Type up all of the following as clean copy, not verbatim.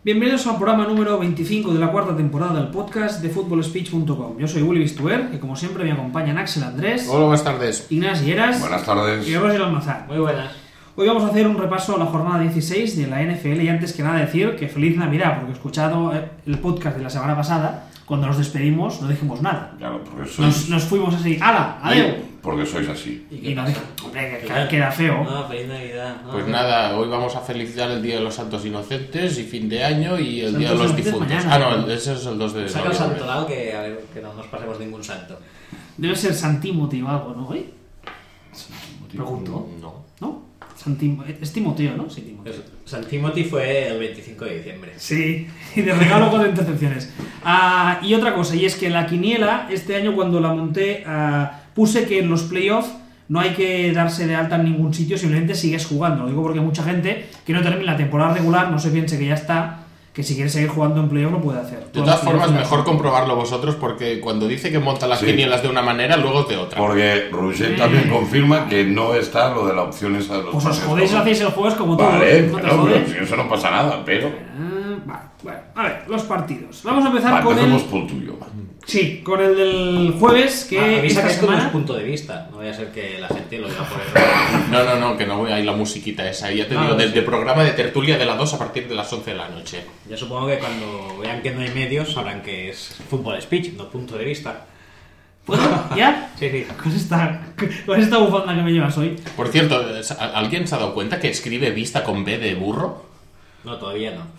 Bienvenidos al programa número 25 de la cuarta temporada del podcast de footballspeech.com. Yo soy Willy Bistuer, que como siempre me acompañan Axel Andrés. Hola, buenas tardes. Ignasi Lleras. Buenas tardes. Y Roger Almazán. Muy buenas. Hoy vamos a hacer un repaso a la jornada 16 de la NFL y antes que nada decir que feliz Navidad, porque he escuchado el podcast de la semana pasada, cuando nos despedimos no dijimos nada. Claro, porque sois... Nos fuimos así, ¡hala! ¡Adiós! Porque sois así. Y no dije, hombre, que queda feo. No, feliz Navidad. No. Pues nada, hoy vamos a felicitar el Día de los Santos Inocentes y fin de año y el Santos Día de los Inocentes difuntos. mañana. No, ese es el 2 de Saca el noviembre. santo lado que, a ver, que no nos pasemos ningún santo. Debe ser San Timothy o algo, ¿no? Pregunto. ¿No? Es Timoteo, ¿no? Sí, Timoteo. San Timothy fue el 25 de diciembre. Sí, y de regalo con intercepciones. Y otra cosa, y es que la quiniela, este año cuando la monté, puse que en los playoffs no hay que darse de alta en ningún sitio, simplemente sigues jugando. Lo digo porque hay mucha gente que no termina la temporada regular, no se piense que ya está, que si quiere seguir jugando en playoff lo puede hacer. De todas formas, mejor comprobarlo vosotros porque cuando dice que monta las quinielas de una manera, luego de otra. Porque Roger también confirma que no está lo de la opción esa de los Pues os pases jodéis, dobles. hacéis el jueves como todos. Vale, ¿no te pero jodes? si eso no pasa nada, pero... Vale, bueno, a ver, los partidos. Vamos a empezar con empecemos el... por el tuyo. va. Sí, con el del jueves, que Avisa esta que es como semana... su punto de vista. No vaya a ser que la gente lo diga por el... No, que no voy a ir la musiquita esa. Ya te No, digo, no, desde sí. programa de tertulia de las 2 a partir de las 11 de la noche. Yo supongo que cuando vean que no hay medios sabrán que es fútbol speech, no punto de vista. ¿Puedo? ¿Ya? Sí. Con esta bufanda que me llevas hoy. Por cierto, ¿alguien se ha dado cuenta que escribe vista con B de burro? No, todavía no.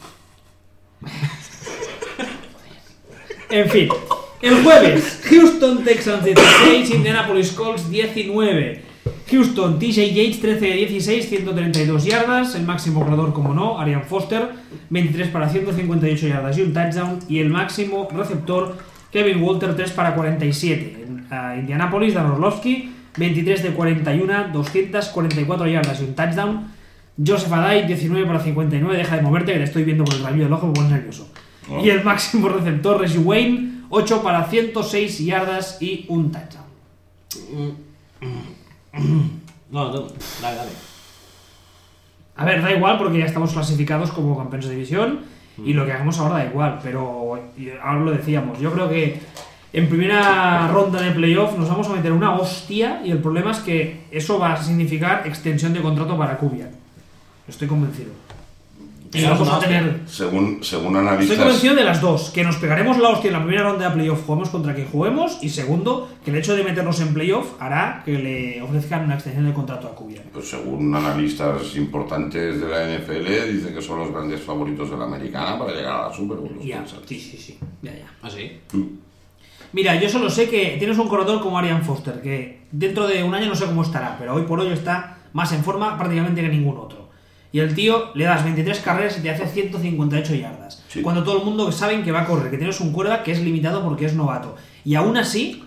En fin, el jueves, Houston Texans 16, Indianapolis Colts 19. Houston, TJ Yates 13 de 16, 132 yardas, el máximo corredor como no, Arian Foster, 23 para 158 yardas y un touchdown, y el máximo receptor, Kevin Walter, 3 para 47. En Indianapolis, Dan Orlovsky, 23 de 41, 244 yardas y un touchdown. Joseph Adai, 19 para 59, deja de moverte que te estoy viendo con el rabillo del ojo, me pones nervioso. Oh. Y el máximo receptor, Reggie Wayne, 8 para 106 yardas y un touchdown. No, dale. A ver, da igual porque ya estamos clasificados como campeones de división y lo que hagamos ahora da igual, pero ahora lo decíamos, yo creo que en primera ronda de playoff nos vamos a meter una hostia y el problema es que eso va a significar extensión de contrato para Kubiak. Estoy convencido. Y vamos a tener... Según Estoy analistas... convencido de las dos, que nos pegaremos la hostia en la primera ronda de playoff, juguemos contra quien juguemos, y segundo, que el hecho de meternos en playoff hará que le ofrezcan una extensión de contrato a Kubiak. Pues según analistas importantes de la NFL, dicen que son los grandes favoritos de la americana para llegar a la Super Bowl. Ya, sí, ya. ¿Ah, sí? Mira, yo solo sé que tienes un corredor como Arian Foster, que dentro de un año no sé cómo estará, pero hoy por hoy está más en forma prácticamente que ningún otro. Y el tío le das 23 carreras y te hace 158 yardas. Sí. Cuando todo el mundo sabe que va a correr, que tienes un quarterback que es limitado porque es novato. Y aún así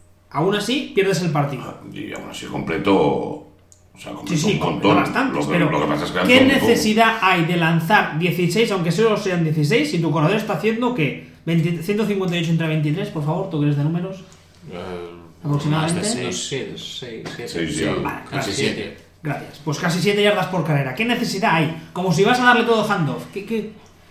pierdes el partido. Y aún así completo... O sea, completo un completó montón. bastantes, Lo pero que pasa es que ¿qué han necesidad hay de lanzar 16, aunque solo sean 16, si tu corredor está haciendo que 158 entre 23, por favor, tú que eres de números? Aproximadamente. Más de 6. 6 ya. Vale, Casi 7. Gracias. Pues casi 7 yardas por carrera. ¿Qué necesidad hay? Como si vas a darle todo handoff. ¿Qué?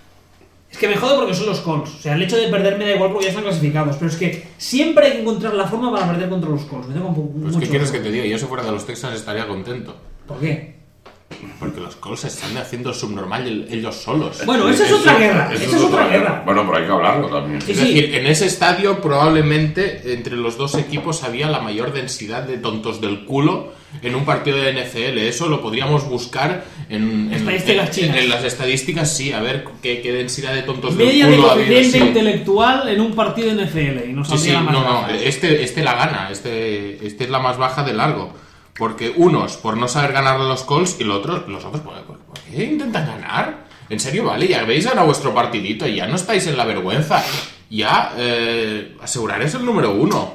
Es que me jode porque son los Colts. O sea, el hecho de perder me da igual porque ya están clasificados. Pero es que siempre hay que encontrar la forma para perder contra los Colts. Me tengo Pues mucho... ¿qué quieres que te diga? Yo si fuera de los Texans estaría contento. ¿Por qué? Porque los Colts están haciendo subnormal ellos solos. Bueno, esa es otra guerra. Esa es otra guerra. Bueno, pero hay que hablarlo también. Sí, Es decir, en ese estadio probablemente entre los dos equipos había la mayor densidad de tontos del culo en un partido de NFL. Eso lo podríamos buscar en Estadísticas chinas. En las estadísticas, sí, a ver qué densidad de tontos del Media de culo ha habido. coeficiente Sí. intelectual en un partido de NFL. Y nos Sí, saldría la más no, baja. este la gana, este es la más baja de largo. Porque unos por no saber ganar a los Colts y los otros ¿por qué intentan ganar? En serio, vale, ya habéis ganado vuestro partidito, ya no estáis en la vergüenza. Ya aseguraréis el número 1.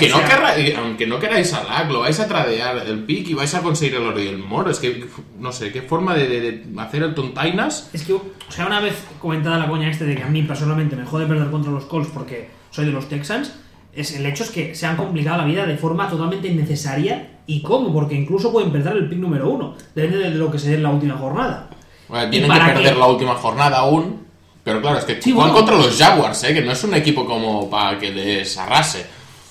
Aunque no queráis a Lack, lo vais a tradear el pick y vais a conseguir el oro y el moro. Es que no sé qué forma de hacer el tontainas. Es que, o sea, una vez comentada la coña de que a mí personalmente me jode perder contra los Colts porque soy de los Texans, el hecho es que se han complicado la vida de forma totalmente innecesaria. ¿Y cómo? Porque incluso pueden perder el pick número 1. Depende de lo que se dé en la última jornada. Bueno, tienen que perder la última jornada aún. Pero claro, es que Sí, juegan bueno. contra los Jaguars, que no es un equipo como para que les arrase.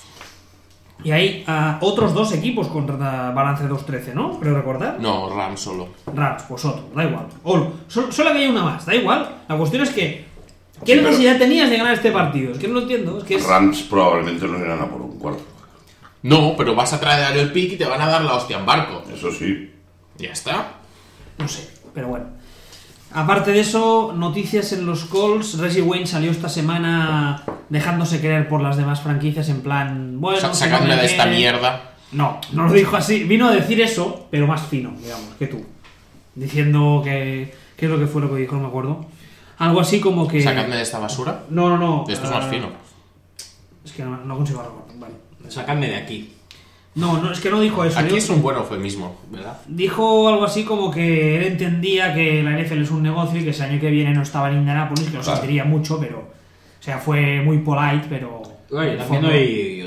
Y hay otros 2 equipos con balance 2-13, ¿no? Creo recordar. No, Rams solo. Rams, pues otro, da igual. Solo que hay una más, da igual. La cuestión es que, ¿qué Sí, pero- necesidad tenías de ganar este partido? Es que no lo entiendo. Es que es... Rams probablemente no irán a por un cuarto. No, pero vas a traer el pick y te van a dar la hostia en barco. Eso sí. Ya está. No sé, pero bueno. Aparte de eso, noticias en los Colts. Reggie Wayne salió esta semana dejándose querer por las demás franquicias en plan... Bueno, si no Sacadme me de esta quiere- mierda. No lo dijo así. Vino a decir eso, pero más fino, digamos, que tú. Diciendo que... ¿Qué es lo que fue lo que dijo? No me acuerdo. Algo así como que... Sacadme de esta basura. No. Esto es más fino. Es que no consigo recordar. Vale. Sacadme de aquí. No, es que no dijo eso. Aquí Dijo- es un buen eufemismo, ¿verdad? Dijo algo así como que él entendía que la NFL es un negocio y que ese año que viene no estaba en Indianapolis, que lo Claro. sentiría mucho, pero... O sea, fue muy polite, pero... Oye, en el también fondo- hay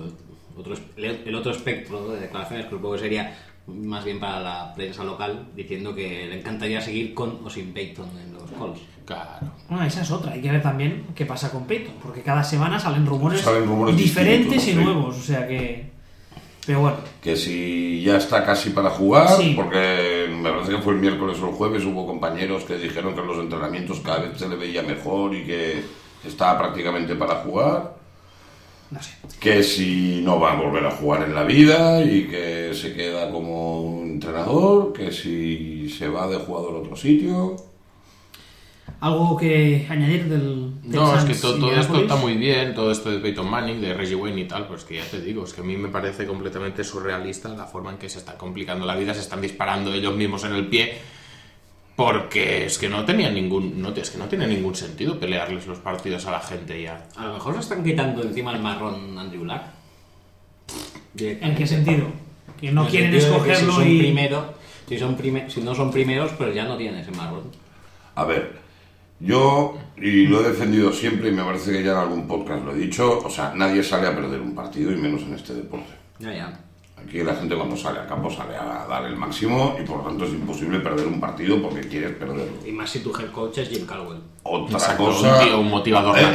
el otro espectro de declaraciones que supongo que sería más bien para la prensa local, diciendo que le encantaría seguir con o sin Peyton en los Colts. Claro. Bueno, esa es otra. Hay que ver también qué pasa con Peyton, porque cada semana salen rumores distintos, diferentes y sí. nuevos, o sea que... Pero bueno, Que si ya está casi para jugar, Sí. porque me parece que fue el miércoles o el jueves, hubo compañeros que dijeron que en los entrenamientos cada vez se le veía mejor y que estaba prácticamente para jugar. no sé. Que si no va a volver a jugar en la vida y que se queda como un entrenador, que si se va de jugador a otro sitio. ¿Algo que añadir del No, es que Texans todo esto Indianapolis? está muy bien, todo esto de Peyton Manning, de Reggie Wayne y tal, pues que ya te digo, es que a mí me parece completamente surrealista la forma en que se está complicando la vida, se están disparando ellos mismos en el pie, porque es que no tenía es que no tiene ningún sentido pelearles los partidos a la gente ya. A lo mejor se están quitando encima el marrón Andrew Luck. ¿En qué sentido? Que no En el quieren sentido de que escogerlo si son y... primero, si no son primeros, pues ya no tienen ese marrón. A ver, yo, y lo he defendido siempre y me parece que ya en algún podcast lo he dicho, o sea, nadie sale a perder un partido y menos en este deporte. Ya. Aquí la gente cuando sale al campo sale a dar el máximo y por lo tanto es imposible perder un partido porque quieres perderlo. Y más si tu head coach es Jim Caldwell. Otra Exacto, cosa... un tío, un motivador nato.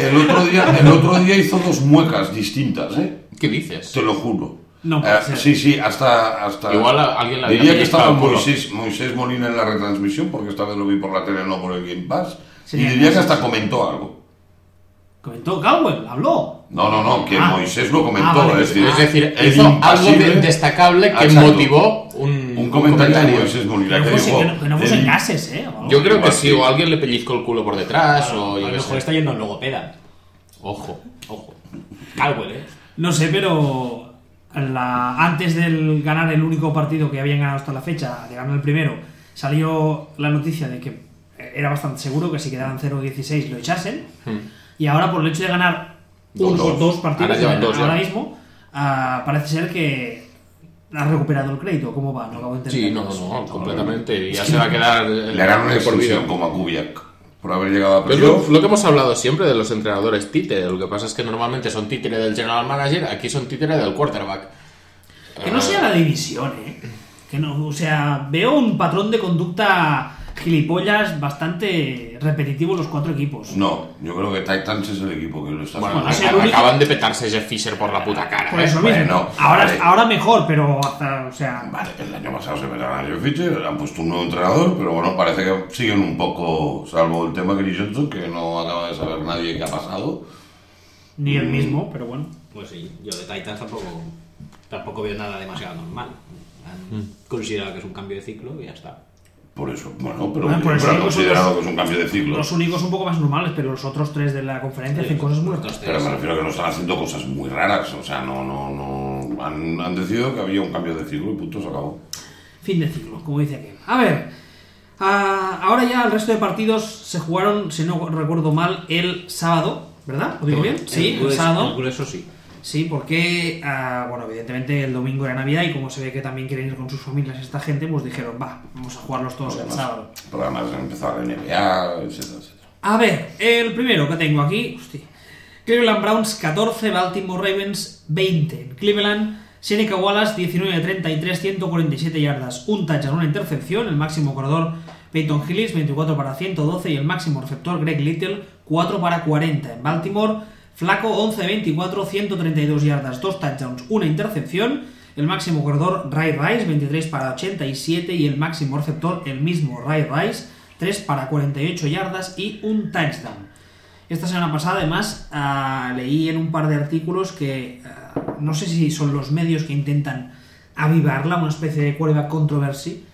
El otro día hizo 2 muecas distintas, ¿eh? ¿Qué dices? Te lo juro. No puede ser. Sí, hasta... Igual alguien le había Diría que pellizcado estaba el culo. Moisés Molina en la retransmisión, porque esta vez lo vi por la tele, no por el Game Pass. Sería Y diría que caso. hasta comentó algo. Comentó Caldwell, habló. No, que Ah. Moisés lo comentó. Ah, vale. es decir, Es decir, el hizo algo impasible- destacable que Exacto. motivó un comentario de Moisés Molina Que no que fuese, dijo... que no fuesen el- gases, ¿eh? O algo. Yo creo que Igual sí, sí. o alguien le pellizcó el culo por detrás, o A yo lo qué mejor sé. está yendo en logopeda. Ojo. Ojo. Caldwell, No sé, pero antes del ganar el único partido que habían ganado hasta la fecha, de ganar el primero, salió la noticia de que era bastante seguro que si quedaban 0-16 lo echasen. Y ahora, por el hecho de ganar dos partidos Ahora llevan dos ya. ahora mismo, parece ser que ha recuperado el crédito. ¿Cómo va? No acabo de entender. Sí, no, completamente. Ya se va a quedar Le harán una de por vida. extensión como a Kubiak por haber llegado a Es playoff. lo que hemos hablado siempre de los entrenadores títere. Lo que pasa es que normalmente son títere del general manager, aquí son títere del quarterback. Que no sea la división, ¿eh? Que no, o sea, veo un patrón de conducta gilipollas bastante repetitivo en los 4 equipos. No, yo creo que Titans es el equipo que lo está Bueno, es el único- acaban de petarse Jeff Fisher por la puta cara. Por eso mismo. Bueno, ahora, vale. ahora mejor, pero hasta, o sea... Vale, el año pasado se metieron a Joe Fisher, han puesto un nuevo entrenador, pero bueno, parece que siguen un poco, salvo el tema Chris Johnson, que no acaba de saber nadie qué ha pasado. Ni el mismo, pero bueno. Pues sí, yo de Titans tampoco veo nada demasiado normal. Han considerado que es un cambio de ciclo y ya está. Por eso, bueno, pero Bueno, por eso han digo, considerado son que es un cambio de ciclo. Los únicos un poco más normales, pero los otros 3 de la conferencia hacen cosas muy raras. Pero me refiero a que no están haciendo cosas muy raras, o sea, no. Han decidido que había un cambio de ciclo y punto, se acabó. Fin de ciclo, como dice aquel. A ver, ahora ya el resto de partidos se jugaron, si no recuerdo mal, el sábado, ¿verdad? ¿Lo digo bien? Sí, el sábado. El grueso sí. Sí, porque, bueno, evidentemente el domingo era Navidad y como se ve que también quieren ir con sus familias esta gente, pues dijeron, vamos a jugarlos todos el sábado. Pero además han empezado la NBA, etcétera, etcétera. A ver, el primero que tengo aquí, hostia. Cleveland Browns 14, Baltimore Ravens 20. En Cleveland, Seneca Wallace 19-33, 147 yardas, un touchdown, una intercepción, el máximo corredor Peyton Hillis, 24 para 112 y el máximo receptor Greg Little, 4 para 40. En Baltimore, Flaco, 11-24, 132 yardas, 2 touchdowns, 1 intercepción. El máximo corredor Ray Rice, 23 para 87 y el máximo receptor, el mismo Ray Rice, 3 para 48 yardas y 1 touchdown. Esta semana pasada, además, leí en un par de artículos que no sé si son los medios que intentan avivarla, una especie de quarterback controversy,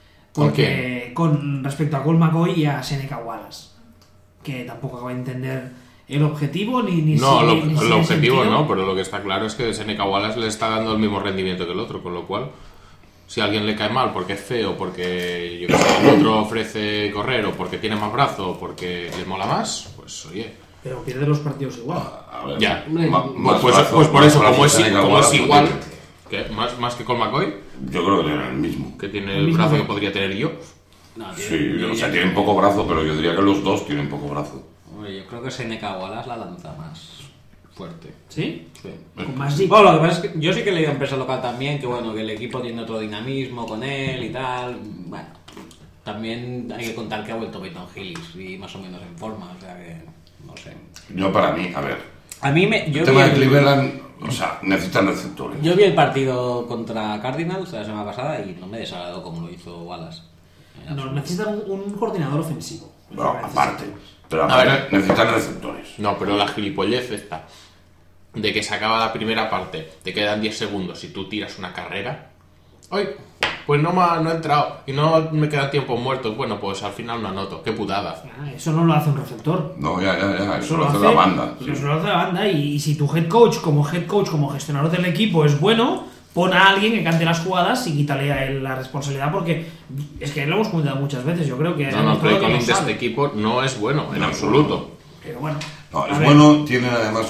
porque con respecto a Colt McCoy y a Seneca Wallace, que tampoco acabo de entender el objetivo ni no, si el objetivo sentido. no, pero lo que está claro es que Seneca Wallace le está dando el mismo rendimiento que el otro, con lo cual, si a alguien le cae mal porque es feo, porque yo que sé, el otro ofrece correr, o porque tiene más brazo, o porque le mola más, pues oye. Pero pierde los partidos igual. A ver, Ya, más pues brazo, por más eso, brazo como es Seneca Wallace, igual, tiene. ¿qué? ¿Más que Colt McCoy? Yo creo que tienen el mismo. Que tiene El el mismo brazo que brazo. podría tener yo. No, Sí, o sea, tienen poco brazo, pero yo diría que los dos tienen poco brazo. Hombre, yo creo que Seneca Wallace la lanza más fuerte. ¿Sí? Sí. Con más zip. Bueno, lo que pasa es que yo sí que he leído en prensa local también que bueno, que el equipo tiene otro dinamismo con él y tal. Bueno, también hay que contar que ha vuelto Peyton Hillis y más o menos en forma, o sea que no sé. Yo para mí, a ver, A mí el tema de Cleveland, o sea, necesitan receptores. Yo vi el partido contra Cardinals la semana pasada y no me desagradó como lo hizo Wallace. No, necesitan un coordinador ofensivo. Bueno, aparte. Pero A aparte ver. necesitan receptores. No, pero la gilipollez esta de que se acaba la primera parte, te quedan 10 segundos y tú tiras una carrera. ¡Ay! Pues no he entrado y no me quedan tiempos muertos. Bueno, pues al final no anoto. ¡Qué putada! Eso no lo hace un receptor. No, ya, eso lo hace la banda. Sí. Eso lo hace la banda y si tu head coach, como gestionador del equipo es bueno, pon a alguien que cante las jugadas y quítale a él la responsabilidad, porque es que lo hemos comentado muchas veces. Yo creo que No, el play que calling lo de sabe. este equipo no es bueno, en No, absoluto. Pero bueno. No, a es ver, bueno, tienen además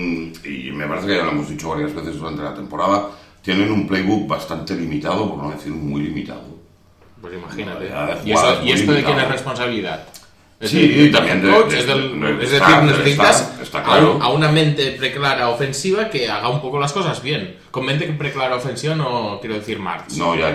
y me parece que ya lo hemos dicho varias veces durante la temporada, tienen un playbook bastante limitado, por no decir muy limitado. Pues imagínate. Ya, de ¿Y jugadas esto de quién limitadas. es responsabilidad? Es Sí, decir, también del coach, es decir, necesitas está claro. a una mente preclara ofensiva que haga un poco las cosas bien. Con mente preclara ofensiva no quiero decir Marx. No, ya.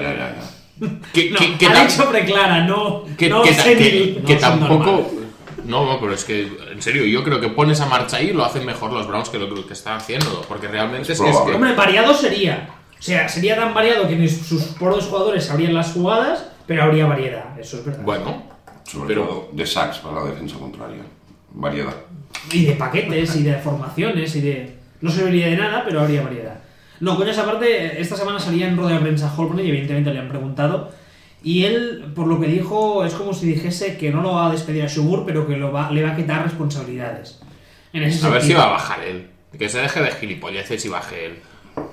Que no, que ha tam- dicho preclara, no que senil. que No, tampoco... subnormal. No, pero es que, en serio, yo creo que pones a marcha ahí y lo hacen mejor los Browns que lo que están haciendo. Porque realmente Es es que... probable. Hombre, variado sería. O sea, sería tan variado que ni sus propios jugadores sabrían las jugadas, pero habría variedad. Eso es verdad. Bueno, Sobre pero... todo de sacks para la defensa contraria. Variedad. Y de paquetes, y de formaciones, y de... No serviría de nada, pero habría variedad. No, con esa parte, esta semana salía en rueda de prensa Holbrook y evidentemente le han preguntado. Y él, por lo que dijo, es como si dijese que no lo va a despedir a Shubur, pero que le va a quitar responsabilidades. En ese A ver si sentido. va a bajar él. Que se deje de gilipolleces y baje él.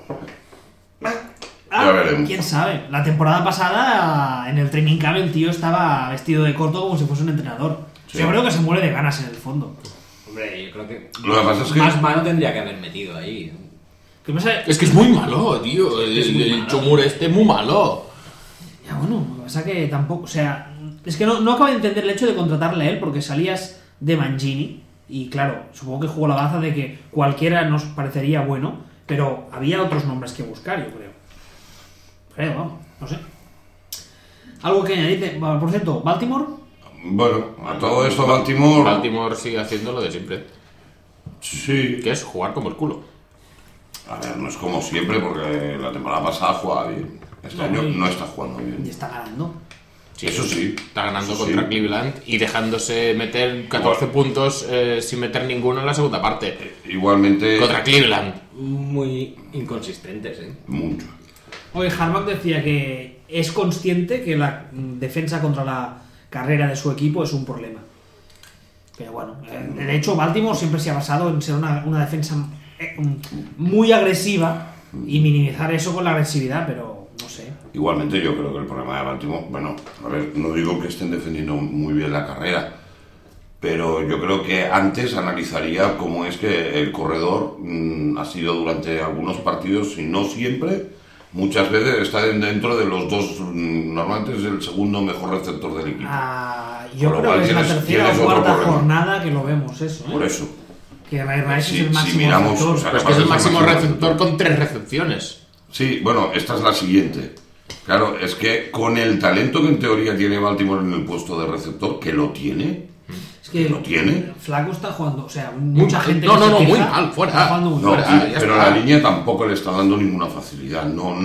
Ya veremos. Quién sabe. La temporada pasada, en el training camp, el tío estaba vestido de corto como si fuese un entrenador. Sí. Yo creo que se muere de ganas en el fondo. Hombre, yo creo que Lo que pasa es que- más mano tendría que haber metido ahí. ¿Qué pasa? Es que es muy malo, tío. es muy El malo. Chumur este es muy malo. Ya, bueno, lo que pasa que tampoco, o sea, es que no acabo de entender el hecho de contratarle a él porque salías de Mangini y claro, supongo que jugó la baza de que cualquiera nos parecería bueno, pero había otros nombres que buscar, yo creo. Creo, vamos, no sé. Algo que añadir, por cierto, Baltimore, Bueno, a todo esto Baltimore sigue haciendo lo de siempre. Sí. Que es jugar como el culo. A ver, no es como siempre porque la temporada pasada jugaba bien. Este año no está jugando y bien. está ganando. Sí, Eso sí. Está ganando Eso contra sí. Cleveland y dejándose meter 14 puntos sin meter ninguno en la segunda parte. Igualmente, Contra Cleveland. Muy inconsistentes, ¿eh? mucho. Hoy Harbaugh decía que es consciente que la defensa contra la carrera de su equipo es un problema. Pero bueno, de hecho Baltimore siempre se ha basado en ser una defensa muy agresiva y minimizar eso con la agresividad, pero no sé. Igualmente yo creo que el problema de Baltimore, bueno, a ver, no digo que estén defendiendo muy bien la carrera, pero yo creo que antes analizaría cómo es que el corredor ha sido durante algunos partidos, y no siempre, muchas veces está dentro de los dos, normalmente es el segundo mejor receptor del equipo. Yo Con lo creo cual que es la tienes tercera o otro cuarta problema. jornada que lo vemos eso, ¿eh? Por eso. Que Ray Rice Sí, es el si máximo miramos, receptor. o sea, Pero es que es el máximo receptor con 3 recepciones. Sí, bueno, esta es la siguiente. Claro, es que con el talento que en teoría tiene Baltimore en el puesto de receptor, que lo tiene, Es que lo tiene. Flaco está jugando, o sea, Muy mucha mal. gente No, que no, se no, queja, muy mal, fuera. está jugando muy No, mal. fuera. Ya pero está. la línea tampoco le está dando ninguna facilidad.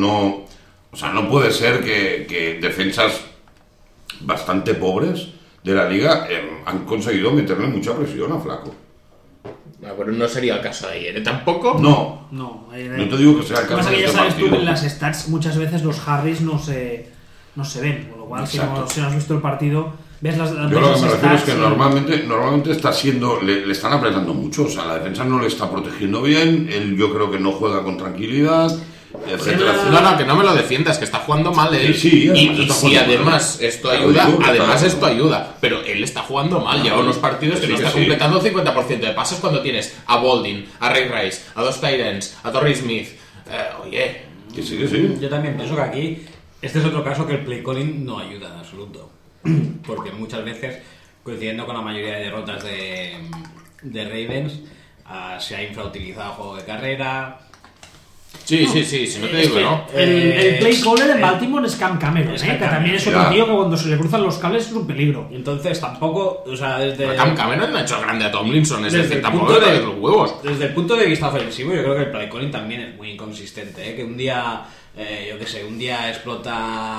O sea, no puede ser que defensas bastante pobres de la liga han conseguido meterle mucha presión a Flaco. No, pero no sería el caso de ayer, ¿eh? Tampoco. No, No, no te digo que sea el Lo que pasa caso es de que ya este sabes tú que partido. en las stats muchas veces los Harris no se ven, con lo cual si Exacto. no has visto el partido, ves las Yo lo que me refiero es que stats y- normalmente está siendo, le están apretando mucho, o sea, la defensa no le está protegiendo bien, él yo creo que no juega con tranquilidad, etcétera, Además- etcétera. No, que no me lo defiendas, que está jugando mal él. Sí, además y está si jugando además mal. esto Claro, ayuda, digo que además está- esto ayuda. Pero él está jugando mal. Lleva unos partidos que Sí, no que está sí. completando el 50% de pases cuando tienes a Boldin, a Ray Rice, a dos tight ends, a Torrey Smith. Oye, Que sí, que sí. Yo también pienso que aquí este es otro caso que el play calling no ayuda en absoluto. Porque muchas veces, coincidiendo con la mayoría de derrotas de Ravens, se ha infrautilizado el juego de carrera. sí, si no te Es digo, que ¿no? el play caller en Baltimore es Cam Cameron, es que Cam también es Cameron, otro ya. tío que cuando se le cruzan los cables es un peligro. Entonces tampoco, o sea, Cam Cameron no ha hecho grande a Tomlinson, es Desde decir, el tampoco punto le de- de los huevos. Desde el punto de vista ofensivo, yo creo que el play calling también es muy inconsistente, ¿eh? Que un día, yo qué sé, un día explota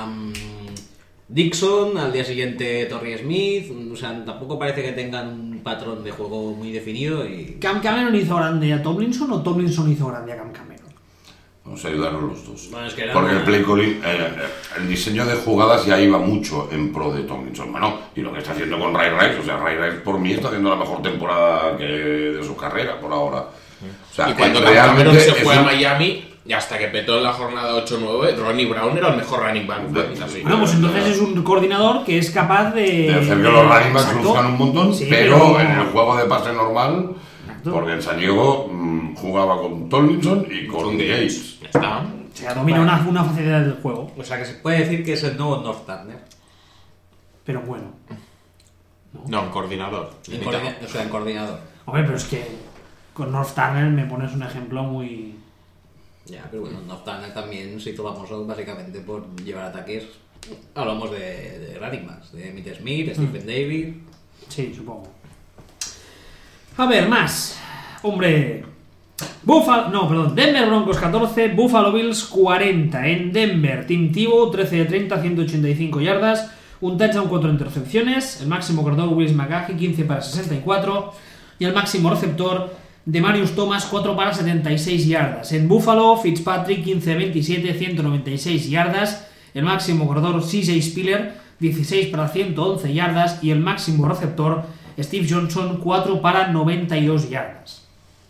Dixon, al día siguiente Torrey Smith, o sea, tampoco parece que tengan un patrón de juego muy definido y... ¿Cam Cameron hizo grande a Tomlinson o Tomlinson hizo grande a Cam Cameron? Vamos a ayudarnos los dos. Bueno, es que era Porque una- el play calling, el diseño de jugadas ya iba mucho en pro de Tomlinson. Bueno, y lo que está haciendo con Ray Rice, o sea, Ray Rice por mí está haciendo la mejor temporada de su carrera por ahora. O sea, Y cuando Cam Cameron se fue a Miami, y hasta que petó en la jornada 8-9, Ronnie Brown era el mejor running back. Así. Bueno, pues entonces es un coordinador que es capaz de hacer que los running backs Exacto. luzcan un montón, Sí, pero en el juego de pase normal, Exacto. porque en San Diego jugaba con Tomlinson y con Con Gates. Ya está. O sea, domina una facilidad del juego, O sea, que se puede decir que es el nuevo North Turner. pero bueno. No, un coordinador. En coordinador. Hombre, pero es que con North Turner me pones un ejemplo muy... Ya, pero bueno, North Turner también se hizo famoso básicamente por llevar ataques. Hablamos de running backs, de Emmitt Smith, Stephen Davis. Sí, supongo. A ver, más. Hombre. Denver Broncos 14, Buffalo Bills 40. En Denver, Tim Tebow 13 de 30, 185 yardas, un touchdown, 4 intercepciones. El máximo corredor Willis McGahee 15 para 64. Y el máximo receptor de Marius Thomas 4 para 76 yardas. En Buffalo, Fitzpatrick 15 de 27, 196 yardas. El máximo corredor CJ Spiller 16 para 111 yardas. Y el máximo receptor Steve Johnson 4 para 92 yardas.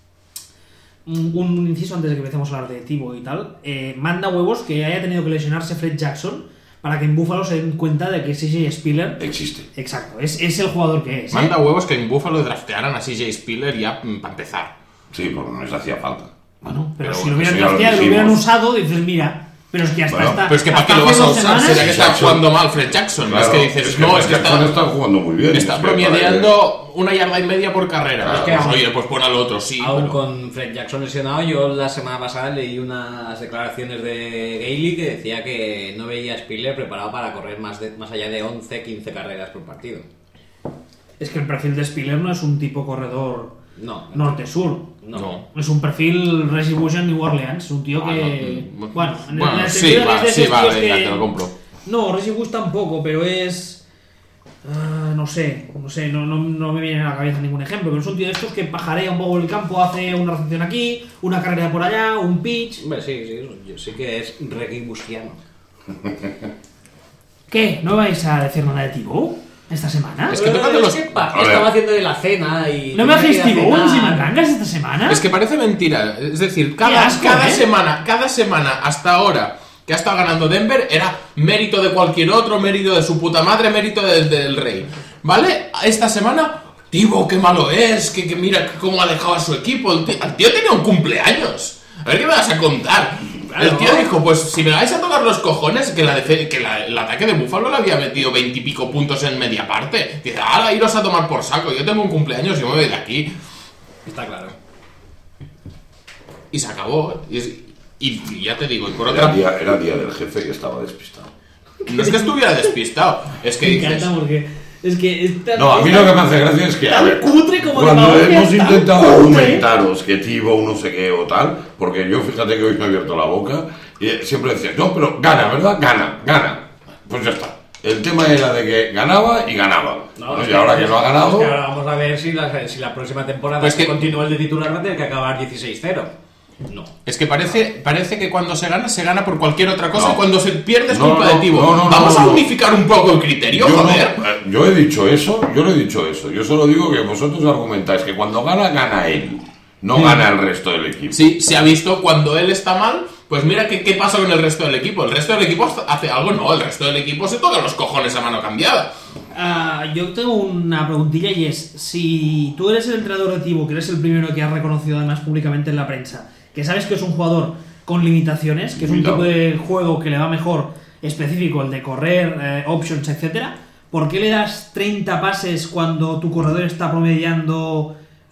Un inciso antes de que empecemos a hablar de Tebow y tal. Manda huevos que haya tenido que lesionarse Fred Jackson para que en Buffalo se den cuenta de que CJ Spiller... Existe. Exacto, es el jugador que es. Manda huevos que en Buffalo draftearan a CJ Spiller ya para empezar. Sí, porque no les hacía falta. Bueno, pero Pero si bueno, lo hubieran eso ya lo drafteado y lo dijimos. hubieran usado, dices, mira... Pero es que hasta Bueno, esta... Pero es que ¿para hasta qué lo vas hace a 2 usar? semanas- Será que está Jackson. jugando mal Fred Jackson. Claro, es que dices, no, es que Jackson está jugando muy bien. está Es que promediando 1,5 yardas por carrera. Claro, Pues, es que oye, pues pon al otro, sí. Aún pero- con Fred Jackson lesionado, yo la semana pasada leí unas declaraciones de Gailey que decía que no veía a Spiller preparado para correr más allá de 11-15 carreras por partido. Es que el perfil de Spiller no es un tipo corredor No, norte-sur. No. Es un perfil Reggie Bush en New Orleans. Un tío que... no. Bueno, en Bueno, el sí, sentido de que va, es de sí, esos va, tíos venga, que- te lo compro. No, Reggie Bush tampoco, pero es... no sé, no me viene a la cabeza ningún ejemplo, pero es un tío de estos que pajarea un poco el campo, hace una recepción aquí, una carrera por allá, un pitch... Hombre, sí, yo sí que es Reggie Bushiano. ¿Qué? ¿No vais a decir nada de Tebow esta semana? Es que tócate los- Estaba haciendo de la cena y... ¿No me hacéis tenía que ir a Tebow en cenar. Simangangas esta semana? Es que parece mentira. Es decir, Qué asco, cada ¿eh? semana hasta ahora que ha estado ganando Denver era mérito de cualquier otro, mérito de su puta madre, mérito del rey. ¿Vale? Esta semana, Tebow, qué malo es, que mira cómo ha dejado a su equipo. El tío tenía un cumpleaños. A ver qué me vas a contar. El tío dijo, pues si me vais a tocar los cojones, que el ataque de Buffalo le había metido 20 y pico puntos en media parte. Dice, ahora iros a tomar por saco, yo tengo un cumpleaños y me voy de aquí. Está claro. Y se acabó. Y ya te digo, y por Era otra... era día del jefe y estaba despistado. No es que estuviera despistado, es que Me dices... encanta porque es que esta- No, a mí lo que me hace gracia es que, a tan ver, cutre como cuando demagogia, hemos tan intentado cutre. argumentaros que Tibo no sé qué o tal, porque yo fíjate que hoy me he abierto la boca y siempre decía, no, pero gana, ¿verdad? Gana. Pues ya está. El tema era de que ganaba y ganaba. Bueno, y ahora que no ha ganado... Es que ahora vamos a ver si la próxima temporada Pues que- continúa el de titular va a tener que acabar 16-0. No. Es que parece que cuando se gana por cualquier otra cosa No. y cuando se pierde es No, culpa no, de Tibo. no, Vamos a no. unificar un poco el criterio, Yo, joder. yo he dicho eso, yo no he dicho eso. Yo solo digo que vosotros argumentáis que cuando gana él, no gana el resto del equipo. Sí, se ha visto cuando él está mal, pues mira qué pasa con el resto del equipo. El resto del equipo hace algo, no, el resto del equipo se toca los cojones a mano cambiada. Yo tengo una preguntilla y es, si tú eres el entrenador de Tibo, que eres el primero que has reconocido además públicamente en la prensa, que sabes que es un jugador con limitaciones, que es un tipo de juego que le va mejor específico, el de correr, options, etcétera, ¿por qué le das 30 pases cuando tu corredor está promediando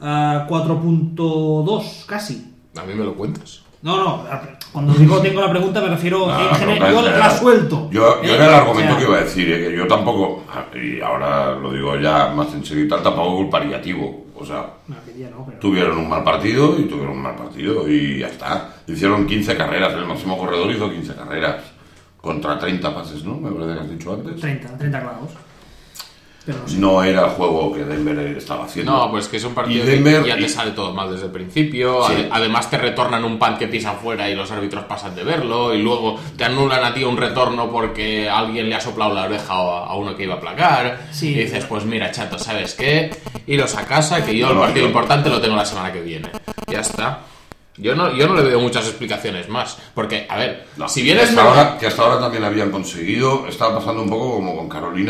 4.2 casi? A mí me lo cuentas. No, cuando digo tengo la pregunta me refiero en general, yo la suelto. Yo era el argumento O sea, que iba a decir, que yo tampoco, y ahora lo digo ya más en serio y tal, tampoco culparía a Tibo. O sea, no, que ya no, pero... tuvieron un mal partido y ya está. Hicieron 15 carreras, el máximo corredor hizo 15 carreras. Contra 30 pases, ¿no? Me parece que has dicho antes. 30 clavos. Pero no sé. No era el juego que Denver estaba haciendo. No, pues que es un partido Y Denver- que ya te y- sale todo mal desde el principio. Sí. Además te retornan un punt que pisan fuera y los árbitros pasan de verlo. Y luego te anulan a ti un retorno porque alguien le ha soplado la oreja a uno que iba a placar. Sí. Y dices, pues mira, chato, ¿sabes qué? Iros a casa, que yo el No, partido yo- importante lo tengo la semana que viene. Ya está. Yo no le veo muchas explicaciones más. Porque, a ver, No, si bien que es hasta verdad- ahora, que hasta ahora también habían conseguido, estaba pasando un poco como con Carolina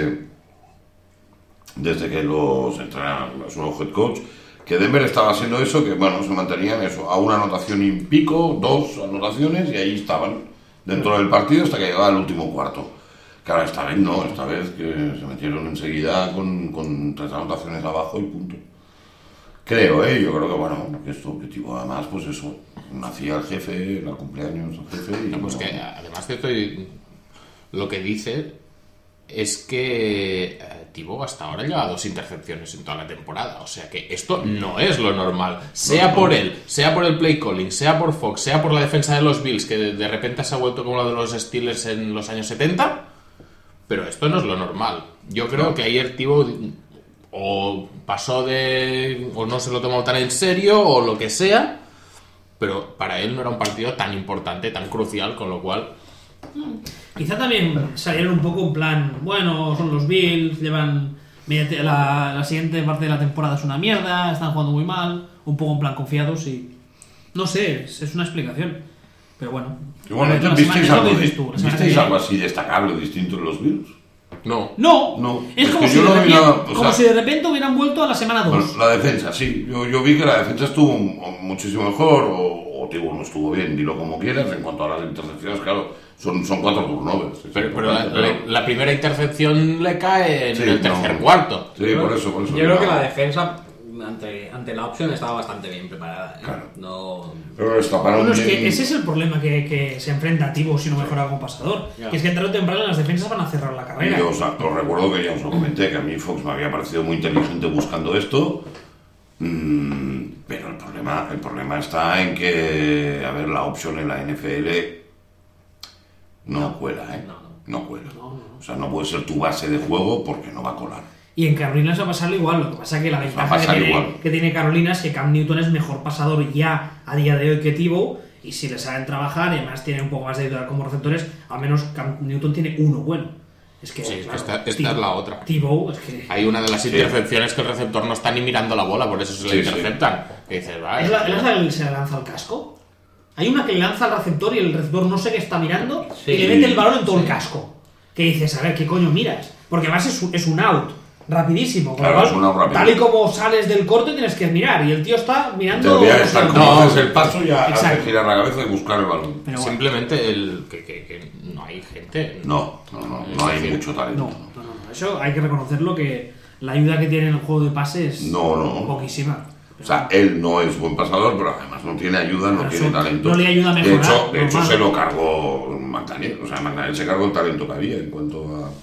desde que los entrenaron, su nuevo head coach, que Denver estaba haciendo eso, que bueno, se mantenían eso, a una anotación y pico, 2 anotaciones, y ahí estaban, dentro del partido hasta que llegaba el último cuarto. Claro, esta vez no, esta vez que se metieron enseguida con 3 anotaciones abajo y punto. Creo, yo creo que bueno, que esto, que tipo, además, pues eso, nacía el jefe, el cumpleaños del jefe y... No, pues no- que además que estoy... Lo que dice es que Tibo hasta ahora lleva 2 intercepciones en toda la temporada. O sea que esto no es lo normal. Sea por él, sea por el play calling, sea por Fox, sea por la defensa de los Bills, que de repente se ha vuelto como la de los Steelers en los años 70. Pero esto no es lo normal. Yo creo que ayer Tibo o pasó de... o no se lo tomó tan en serio o lo que sea. Pero para él no era un partido tan importante, tan crucial, con lo cual... Quizá también salieron un poco en plan, bueno, son los Bills, llevan la siguiente parte de la temporada es una mierda, están jugando muy mal, un poco en plan confiados y no sé, es una explicación. Pero bueno, Igualmente, la semana- ¿visteis, es lo que algo, dices tú, la semana que ¿visteis viene- algo así destacable, distinto en los Bills? No. No, No, es es como, que si yo de no vi repente, nada, o como sea- si de repente hubieran vuelto a la semana 2. Bueno, la defensa, sí. Yo vi que la defensa estuvo muchísimo mejor, o digo, no estuvo bien, dilo como quieras. En cuanto a las intercepciones, claro, son 4 turnovers. es Pero importante, la primera intercepción le cae en Sí, el tercer no. cuarto. Sí, por eso. Yo creo que la defensa ante la opción estaba bastante bien preparada. Claro. No... Pero les taparon Bueno, es bien. que ese es el problema que se enfrenta a Tibo si no mejora como pasador. Ya. Que es que tarde o temprano las defensas van a cerrar la carrera. Yo os recuerdo que ya os lo comenté, que a mí Fox me había parecido muy inteligente buscando esto. Pero el problema está en que, a ver, la opción en la NFL no cuela, ¿eh? No cuela. O sea, no puede ser tu base de juego porque no va a colar. Y en Carolina se va a pasar igual, lo que pasa es que la ventaja pasar igual. que tiene Carolina es que Cam Newton es mejor pasador ya a día de hoy que Tibo, y si le saben trabajar y además tiene un poco más de ayuda como receptores, al menos Cam Newton tiene uno bueno. Es que, Sí, es que claro, esta es la otra. Tibo, es que... Hay una de las intercepciones que el receptor no está ni mirando la bola, por eso se Sí, la sí. interceptan. Que dices, vale. ¿Se le lanza el casco? Hay una que le lanza al receptor y el receptor no sé qué está mirando Sí. y le mete el balón en todo el casco. Que dices, a ver, ¿qué coño miras? Porque además es un out. Rapidísimo, con Claro, lo cual, es un out rápido. tal y como sales del corte tienes que mirar y el tío está mirando. Todavía está o sea, como haces el paso y ya hace Exacto. girar la cabeza y buscar el balón. Pero bueno, Simplemente que no hay gente. No hay decir, mucho talento. no. Eso hay que reconocerlo que la ayuda que tiene en el juego de pases es No. poquísima. O sea, él no es buen pasador, pero además no tiene ayuda, no tiene talento. No le ayuda a mejorar. De hecho se lo cargó McDaniel. O sea, McDaniel se cargó el talento que había en cuanto a...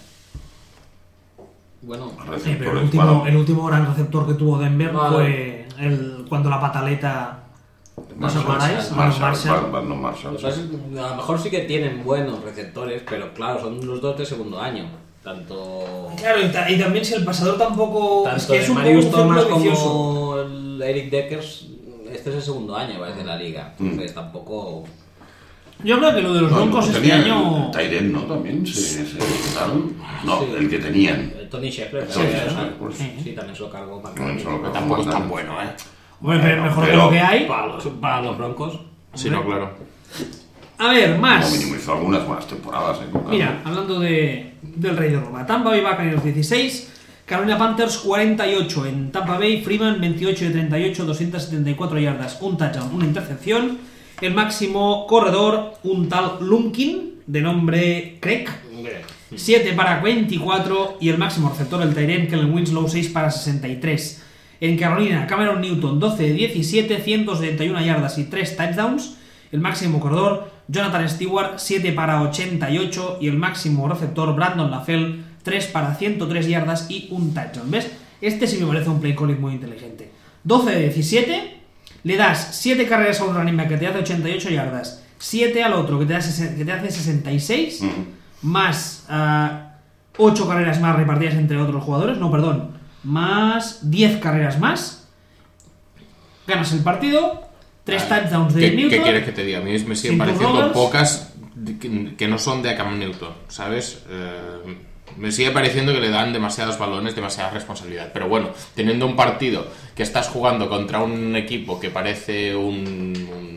Bueno, pero el último gran receptor que tuvo Denver fue cuando la pataleta... ¿No os acordáis? Brandon Marshall. A lo mejor sí que tienen buenos receptores, pero claro, son los dos de segundo año. Tanto... Claro, y también si el pasador tampoco... Tanto es que es un Marius poco Thomas vicioso. como el Eric Deckers, este es el segundo año, parece, de la liga. Entonces tampoco... Yo creo que lo de los Broncos este año... Tyren, ¿no? También se quitaron. No, sí, el que tenían. Tony Shepard. Sí, también se lo cargó. Tampoco es tan bueno, ¿eh? Bueno, mejor que lo que hay. Para los Broncos. Sí, no, claro. A ver, más. Como mínimo hizo algunas buenas temporadas. Mira, hablando del Rey de Roma. Tampa Bay Buccaneers 16, Carolina Panthers 48. En Tampa Bay, Freeman 28 de 38, 274 yardas, un touchdown, una intercepción. El máximo corredor, un tal Lumpkin, de nombre Craig, 7 para 24. Y el máximo receptor, el tight end, Kellen Winslow, 6 para 63. En Carolina, Cameron Newton, 12 de 17, 171 yardas y 3 touchdowns. El máximo corredor, Jonathan Stewart, 7 para 88. Y el máximo receptor, Brandon LaFell, 3 para 103 yardas y un touchdown. ¿Ves? Este sí me parece un play calling muy inteligente. 12 de 17, le das 7 carreras a un running back que te hace 88 yardas, 7 al otro que te hace 66, más 8 carreras más repartidas entre otros jugadores, más 10 carreras más, ganas el partido, 3 touchdowns de Newton. ¿Qué quieres que te diga? A mí me siguen pareciendo pocas que no son de Cam Newton, ¿sabes? Me sigue pareciendo que le dan demasiados balones, demasiada responsabilidad. Pero bueno, teniendo un partido que estás jugando contra un equipo que parece un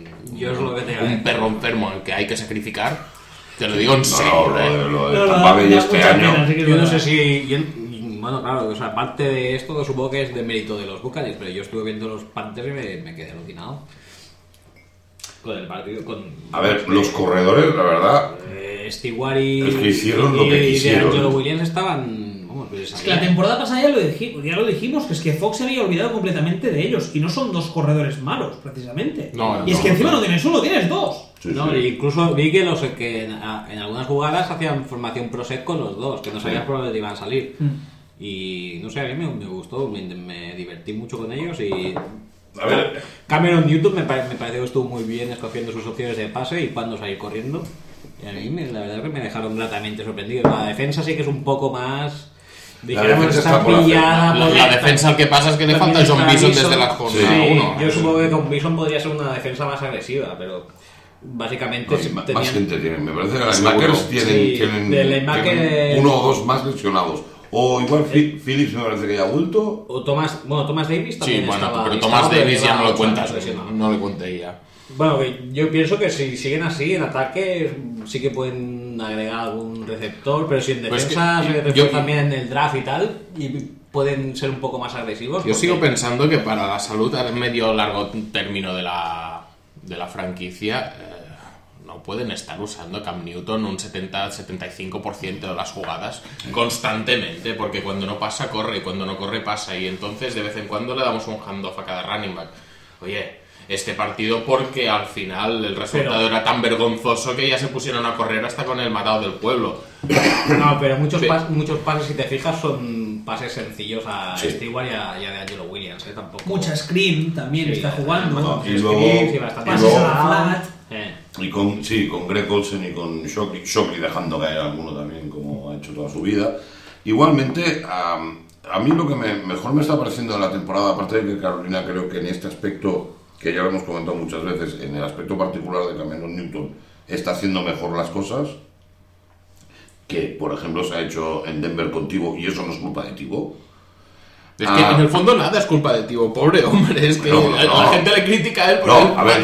perro enfermo al que hay que sacrificar, te lo digo en serio. Lo de Tampa Bay este año. Yo no sé si... Bueno, claro, o sea, aparte de esto, supongo que es de mérito de los Buccaneers, pero yo estuve viendo los Panthers y me quedé alucinado con el partido. A ver, los corredores, la verdad... Stewart y... Es que hicieron lo que quisieron. Angelo Williams estaban... Es que la temporada pasada ya lo dijimos, que es que Fox se había olvidado completamente de ellos, y no son dos corredores malos, precisamente. Y es que encima no tienes uno, tienes dos. Sí. Incluso vi que en algunas jugadas hacían formación pro set con los dos, que no sabías por dónde iban a salir. Y no sé, a mí me gustó, me divertí mucho con ellos y... A ver, Cameron Newton me pareció que estuvo muy bien escogiendo sus opciones de pase y cuándo salir corriendo. Y a mí la verdad es que me dejaron gratamente sorprendido. La defensa sí que es un poco más... Dijéramos, está pillada. La defensa, lo que pasa es que le falta John Bison desde la jornada 1. Yo supongo que con Bison podría ser una defensa más agresiva, pero... Básicamente más gente tienen. Me parece que los linebackers tienen uno o dos más lesionados. O igual Phillips me parece que ya ha vuelto. O Thomas Davis también. Sí, bueno, pero Thomas Davis ya no lo cuentas. No le conté ya. Bueno, yo pienso que si siguen así en ataque sí que pueden agregar algún receptor, pero si en defensa se refuerzan también en el draft y tal, y pueden ser un poco más agresivos. Yo sigo pensando que para la salud a medio largo término de la franquicia no pueden estar usando Cam Newton un 70-75% de las jugadas constantemente, porque cuando no pasa corre y cuando no corre pasa, y entonces de vez en cuando le damos un handoff a cada running back. Oye, este partido porque al final el resultado era tan vergonzoso que ya se pusieron a correr hasta con el matado del pueblo. No, pero muchos pases, si te fijas, son pases sencillos a Stewart y a de Angelo Williams, tampoco. Mucha screen también está jugando. Y luego pases a la flat. Y con Greg Olsen y con Shockley dejando caer alguno también, como ha hecho toda su vida. Igualmente, a mí lo que mejor me está pareciendo de la temporada, aparte de que Carolina creo que en este aspecto, que ya lo hemos comentado muchas veces, en el aspecto particular de Cameron Newton, está haciendo mejor las cosas, que por ejemplo se ha hecho en Denver con Tivo, y eso no es culpa de Tivo. Es que en el fondo nada es culpa de Tivo, pobre hombre, es que la gente le critica a él por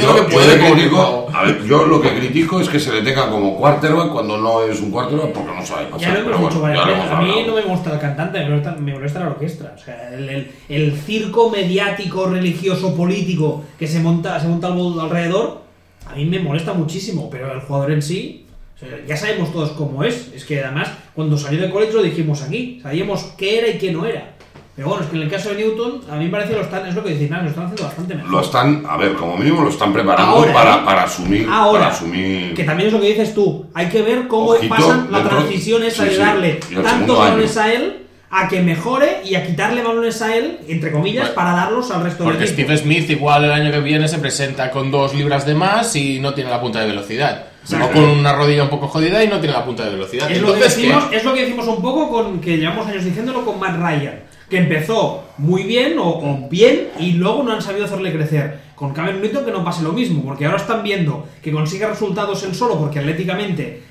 yo lo que critico es que se le tenga como quarterback cuando no es un quarterback, porque no sabe pasar. Ya lo hemos dicho varias veces. A mí no me gusta el cantante, me molesta la orquesta. O sea, el circo mediático, religioso, político que se monta alrededor, a mí me molesta muchísimo, pero el jugador en sí, o sea, ya sabemos todos cómo es. Es que además, cuando salió de college lo dijimos aquí, sabíamos qué era y qué no era. Pero bueno, es que en el caso de Newton, a mí me parece que es lo que decís, lo están haciendo bastante mejor. Lo están, a ver, como mínimo lo están preparando Ahora, para asumir. Ahora, para asumir. Que también es lo que dices tú, hay que ver cómo Ojito, pasan la dentro- transición esa sí, de sí, darle y el tantos segundo balones año. a él, a que mejore y a quitarle balones a él, entre comillas, Bueno, para darlos al resto del Porque equipo. Steve Smith igual el año que viene se presenta con 2 libras de más y no tiene la punta de velocidad. Exacto. O con una rodilla un poco jodida y no tiene la punta de velocidad. Es lo, que Entonces, decimos, ¿qué? es lo que decimos un poco con que llevamos años diciéndolo con Matt Ryan, que empezó muy bien o bien y luego no han sabido hacerle crecer. Con Cameron Newton que no pase lo mismo, porque ahora están viendo que consigue resultados él solo porque atléticamente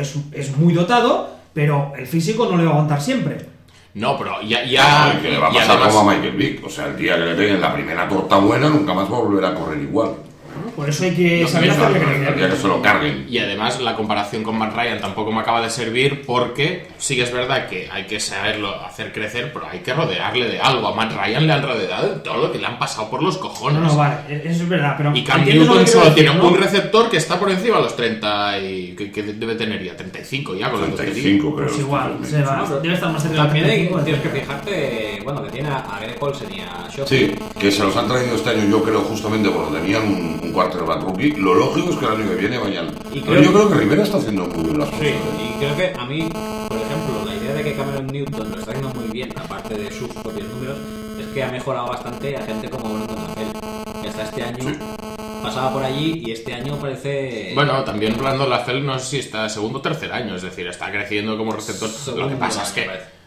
es muy dotado, pero el físico no le va a aguantar siempre. No, pero ya Claro, y que le va a y pasar además- como a Michael Vick. O sea, el día que le peguen la primera torta buena, nunca más va a volver a correr igual. Por eso hay que No, saber eso, hacerle El día crecer. que se lo carguen. Y además la comparación con Matt Ryan tampoco me acaba de servir porque sí que es verdad que hay que saberlo hacer crecer, pero hay que rodearle de algo. A Matt Ryan le han rodeado de todo lo que le han pasado por los cojones. No, vale, eso es verdad, pero... Y Cam ¿entiendes lo que Newton quiero solo decir, tiene no? un receptor que está por encima de los 30 y que debe tener ya 35 ya con los 35, creo. Pues igual, se va, debe estar más cerca También del 35, tienes que fijarte, bueno, que tiene a Greg Olsen y a Shopee. Sí, que se los han traído este año, yo creo, justamente porque tenían un quarterback rookie. Lo lógico es que el año que viene vayan. Y Pero yo creo que Rivera está haciendo muy bien las cosas. Sí, ¿eh? y creo que a mí, por ejemplo, la idea de que Cameron Newton lo está haciendo muy bien, aparte de sus propios números, es que ha mejorado bastante a gente como Brandon LaFell, que hasta este año pasaba por allí y este año parece... Bueno, también Brandon LaFell no sé si está segundo o tercer año, es decir, está creciendo como receptor. Lo que pasa es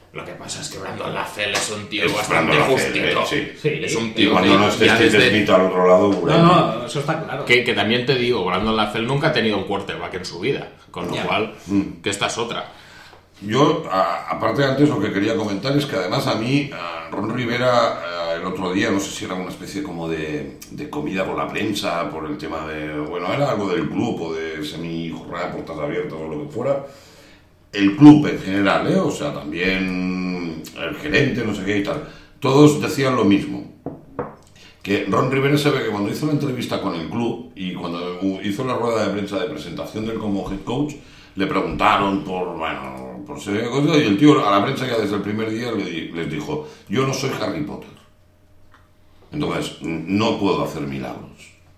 que Brandon LaFell es un tío Es bastante Brandon LaFell, justito. sí. Sí. Es un Y tío cuando no esté ya Steve desde- Smith al otro lado, No, eso está claro. que también te digo, Brandon LaFell nunca ha tenido un quarterback en su vida, con lo Ya. cual, que esta es otra. Yo, aparte de antes, lo que quería comentar es que además a mí, Ron Rivera, el otro día, no sé si era una especie como de comida por la prensa, por el tema de, bueno, era algo del club o de semi-jornada de puertas abiertas o lo que fuera. El club en general, o sea, también el gerente, no sé qué y tal, todos decían lo mismo. Que Ron Rivera se ve que cuando hizo la entrevista con el club y cuando hizo la rueda de prensa de presentación del como head coach, le preguntaron por serie de cosas y el tío a la prensa ya desde el primer día les dijo: yo no soy Harry Potter, entonces no puedo hacer milagros.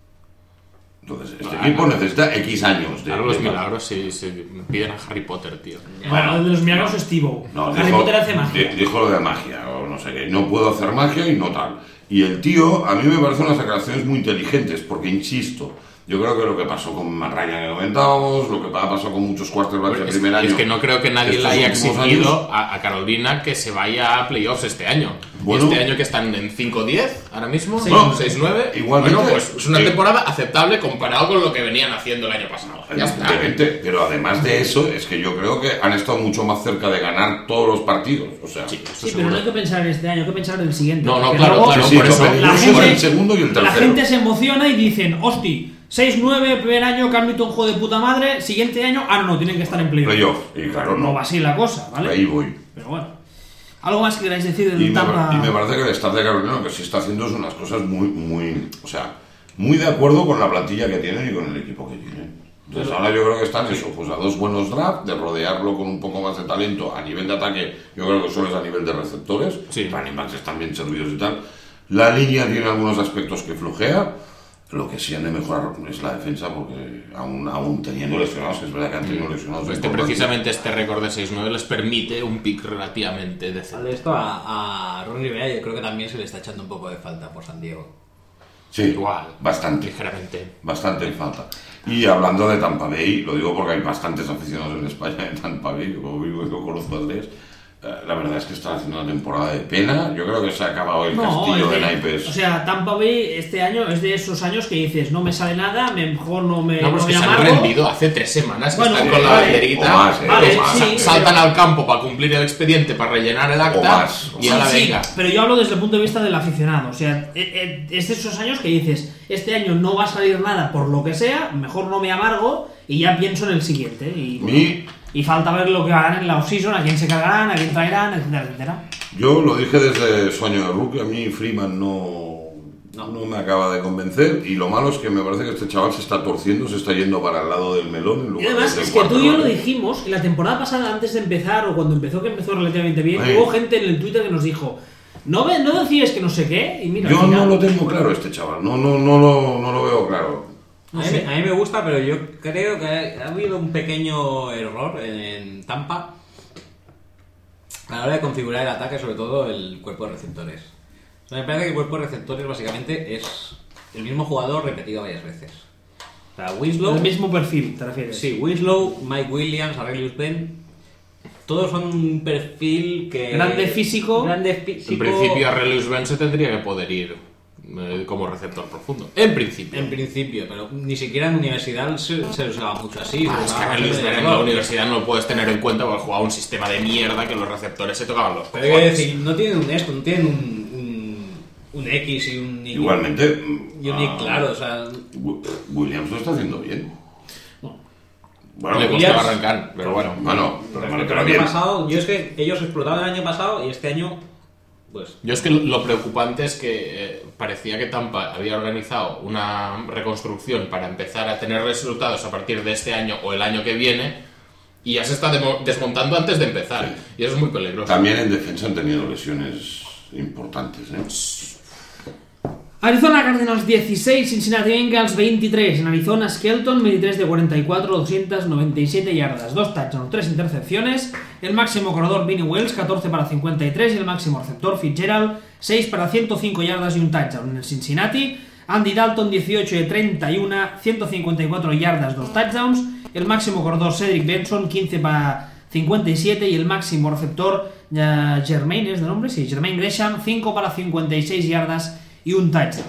Entonces este equipo necesita X años de... Ahora los de- milagros se piden a Harry Potter, tío. Bueno, de los milagros es Steve-O. No, Harry Potter hace magia. Dijo lo de magia, o no sé qué. No puedo hacer magia y no tal. Y el tío, a mí me parecen unas declaraciones muy inteligentes, porque insisto, yo creo que lo que pasó con Matt Ryan que comentábamos, lo que pasó con muchos quarterbacks de primer año. Es que no creo que nadie estos le haya últimos exigido años. a Carolina que se vaya a playoffs este año. Bueno. Este año que están en 5-10 ahora mismo, Sí. bueno, 6-9. Igualmente. Bueno, pues es una Sí. temporada aceptable comparado con lo que venían haciendo el año pasado. Ya está. Evidentemente, pero además de eso, es que yo creo que han estado mucho más cerca de ganar todos los partidos. O sea, Sí, esto Sí, pero seguro. no hay que pensar en este año, hay que pensar en el siguiente. No, no, porque claro, luego claro, sí, por yo eso. pedí la mucho gente- el segundo y el tercero. La gente se emociona y dicen, hosti, 6-9, primer año, Cam Newton juego de puta madre, siguiente año, no, tienen que estar en playoff. Playoff, y claro, No no. va así la cosa, ¿vale? Ahí voy. Pero bueno. ¿Algo más que queráis decir Y del me, Tampa? y me parece que el staff de Carolina lo que sí está haciendo es unas cosas muy, o sea, muy de acuerdo con la plantilla que tienen y con el equipo que tienen. Entonces ahora yo creo que están eso, pues a 2 buenos drafts, de rodearlo con un poco más de talento a nivel de ataque, yo creo que solo es a nivel de receptores, Sí. running backs están bien servidos y tal. La línea tiene algunos aspectos que flojea, lo que sí han de mejorar es la defensa, porque aún teniendo lesionados, que es verdad que han tenido lesionados. Precisamente este récord de 6-9 les permite un pick relativamente decente. Sale esto a Ron Rivera, yo creo que también se le está echando un poco de falta por San Diego. Sí, Igual. bastante. Ligeramente. Bastante en falta. Y hablando de Tampa Bay, lo digo porque hay bastantes aficionados en España de Tampa Bay, como vivo y lo conozco a 3. La verdad es que están haciendo una temporada de pena. Yo creo que se ha acabado el castillo de naipes. O sea, Tampa Bay este año es de esos años que dices, no me sale nada, mejor no me... No, pero es que se han amargo. rendido hace 3 semanas que Bueno, están con la vale. banderita. O más, Vale, o más. sí. Saltan al campo para cumplir el expediente, para rellenar el acta. O más. Y ahora Sí, venga. pero yo hablo desde el punto de vista del aficionado. O sea, es de esos años que dices, este año no va a salir nada por lo que sea, mejor no me amargo y ya pienso en el siguiente. Y, bueno, y falta ver lo que harán en la off-season, a quién se cargarán, a quién traerán, etcétera, etcétera. Yo lo dije desde Sueño de Rookie, a mí Freeman no me acaba de convencer. Y lo malo es que me parece que este chaval se está torciendo, se está yendo para el lado del melón. En Y lugar además, del es que tú y yo lo quarterback. dijimos, y la temporada pasada, antes de empezar, o cuando empezó, que empezó relativamente bien, Sí. hubo gente en el Twitter que nos dijo, No decías que no sé qué y mira. Yo al final... no lo tengo claro este chaval, no lo veo claro. A mí me gusta, pero yo creo que ha habido un pequeño error en Tampa a la hora de configurar el ataque, sobre todo el cuerpo de receptores. O sea, me parece que el cuerpo de receptores básicamente es el mismo jugador repetido varias veces. O sea, Winslow... El mismo perfil, ¿te refieres? Sí, Winslow, Mike Williams, Arrelius Ben, todos son un perfil que... Grande físico. En principio, Arrelius Ben se tendría que poder ir como receptor profundo. En principio, pero ni siquiera en universidad se usaba mucho así. Es que Arrelius Ben en la universidad no lo puedes tener en cuenta porque jugaba un sistema de mierda que los receptores se tocaban los Pero cojones. hay que decir, no tienen no tienen un X y un Y. Igualmente. Y un Y claro, o sea... Williams lo está haciendo bien. Bueno, le Williams- costaba arrancar, pero bueno. Pero el año bien. pasado, yo es que ellos explotaban el año pasado y este año, pues... Yo es que lo preocupante es que parecía que Tampa había organizado una reconstrucción para empezar a tener resultados a partir de este año o el año que viene y ya se está desmontando antes de empezar. Sí. Y eso es muy peligroso. También en defensa han tenido lesiones importantes, ¿eh? Arizona Cardinals 16, Cincinnati Bengals 23. En Arizona, Skelton 23 de 44, 297 yardas, 2 touchdowns, 3 intercepciones. El máximo corredor Vinny Wells 14 para 53 y el máximo receptor Fitzgerald 6 para 105 yardas y un touchdown. En el Cincinnati, Andy Dalton 18 de 31, 154 yardas, 2 touchdowns. El máximo corredor Cedric Benson 15 para 57 y el máximo receptor Jermaine, ¿es de nombre? Sí, Jermaine Gresham 5 para 56 yardas y un touchdown.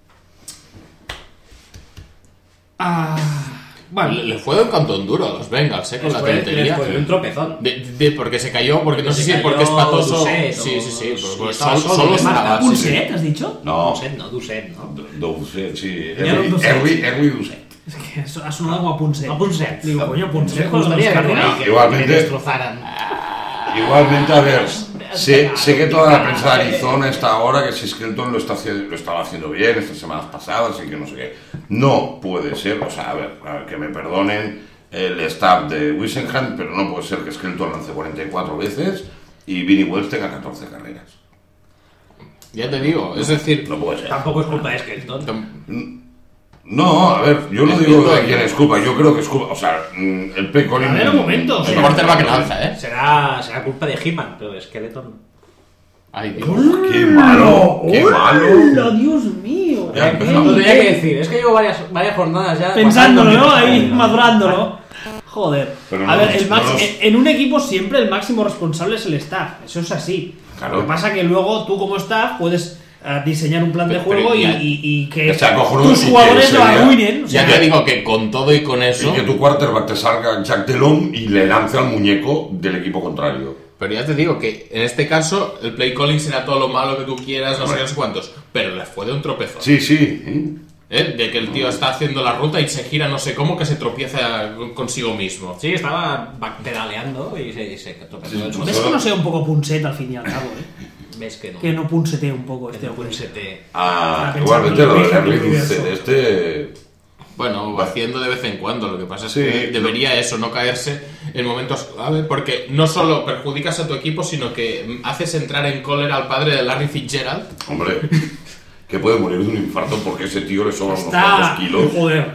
Vale. Le fue de un cantón duro a los Bengals, con la tontería. Fue un tropezón. Porque se cayó, porque no sé si es Se porque es cayó patoso. Doucet, Sí, pues estaba solo solo, estaba. ¿Un sí. set, has dicho? No, Ducet, ¿no? Doucet, sí. Ya no Doucet. Erwi Doucet. Es que ha sonado como a Punset. A Punset. Digo, coño, Punset Me con los gustaría verlo Cardinals. ahí, que Igualmente- me destrozaran. Igualmente, a ver, sé que toda la prensa de Arizona está ahora que si Skelton lo estaba haciendo bien estas semanas pasadas y que no sé qué. No puede ser, o sea, a ver, que me perdonen el staff de Wissenham, pero no puede ser que Skelton lance 44 veces y Vinny Wells tenga 14 carreras. Ya te digo, es decir, No puede ser. Tampoco es culpa de Skelton. No, a ver, yo no digo de quién es culpa, yo creo que es culpa, o sea, el P. Collins... A ver, un momento, o el sea, quarterback que lanza, Será culpa de He-Man, pero de Skeleton. Ay, Dios. ¡Qué malo! ¡Qué malo! ¡Hola, Dios mío! Ya empezamos. Lo tenía que decir, es que llevo varias jornadas ya... Pensándolo, ¿no? pasándome- Ahí, madurándolo. Joder. Pero A no, ver, no nos- en un equipo siempre el máximo responsable es el staff. Eso es así. Claro. Lo que pasa es que luego tú como staff puedes diseñar un plan de Pero juego ya- y que que sea cojonudo tus y que jugadores se lo vea. arruinen. O Ya sea, te digo que con todo y con Y eso. que tu quarterback te salga Jack Delhomme y le lance al muñeco del equipo contrario. Pero ya te digo que en este caso el play calling será todo lo malo que tú quieras, no sé qué, no sé cuántos. Pero le fue de un tropezón. Sí, sí. De que el tío está haciendo la ruta y se gira no sé cómo que se tropieza consigo mismo. Sí, estaba pedaleando y se tropezó el suelo. ¿Ves que no sea un poco punset al fin y al cabo? Ves que no. Que no punsetee un poco Que este no hombre. punsete. Para Igualmente pensar lo que de lo Henry dije, Ducet, este... Bueno, va haciendo de vez en cuando. Lo que pasa es Sí, que debería eso, no caerse en momentos clave, porque no solo perjudicas a tu equipo, sino que haces entrar en cólera al padre de Larry Fitzgerald. Hombre, que puede morir de un infarto porque ese tío le sobran unos Está. cuantos kilos. Joder.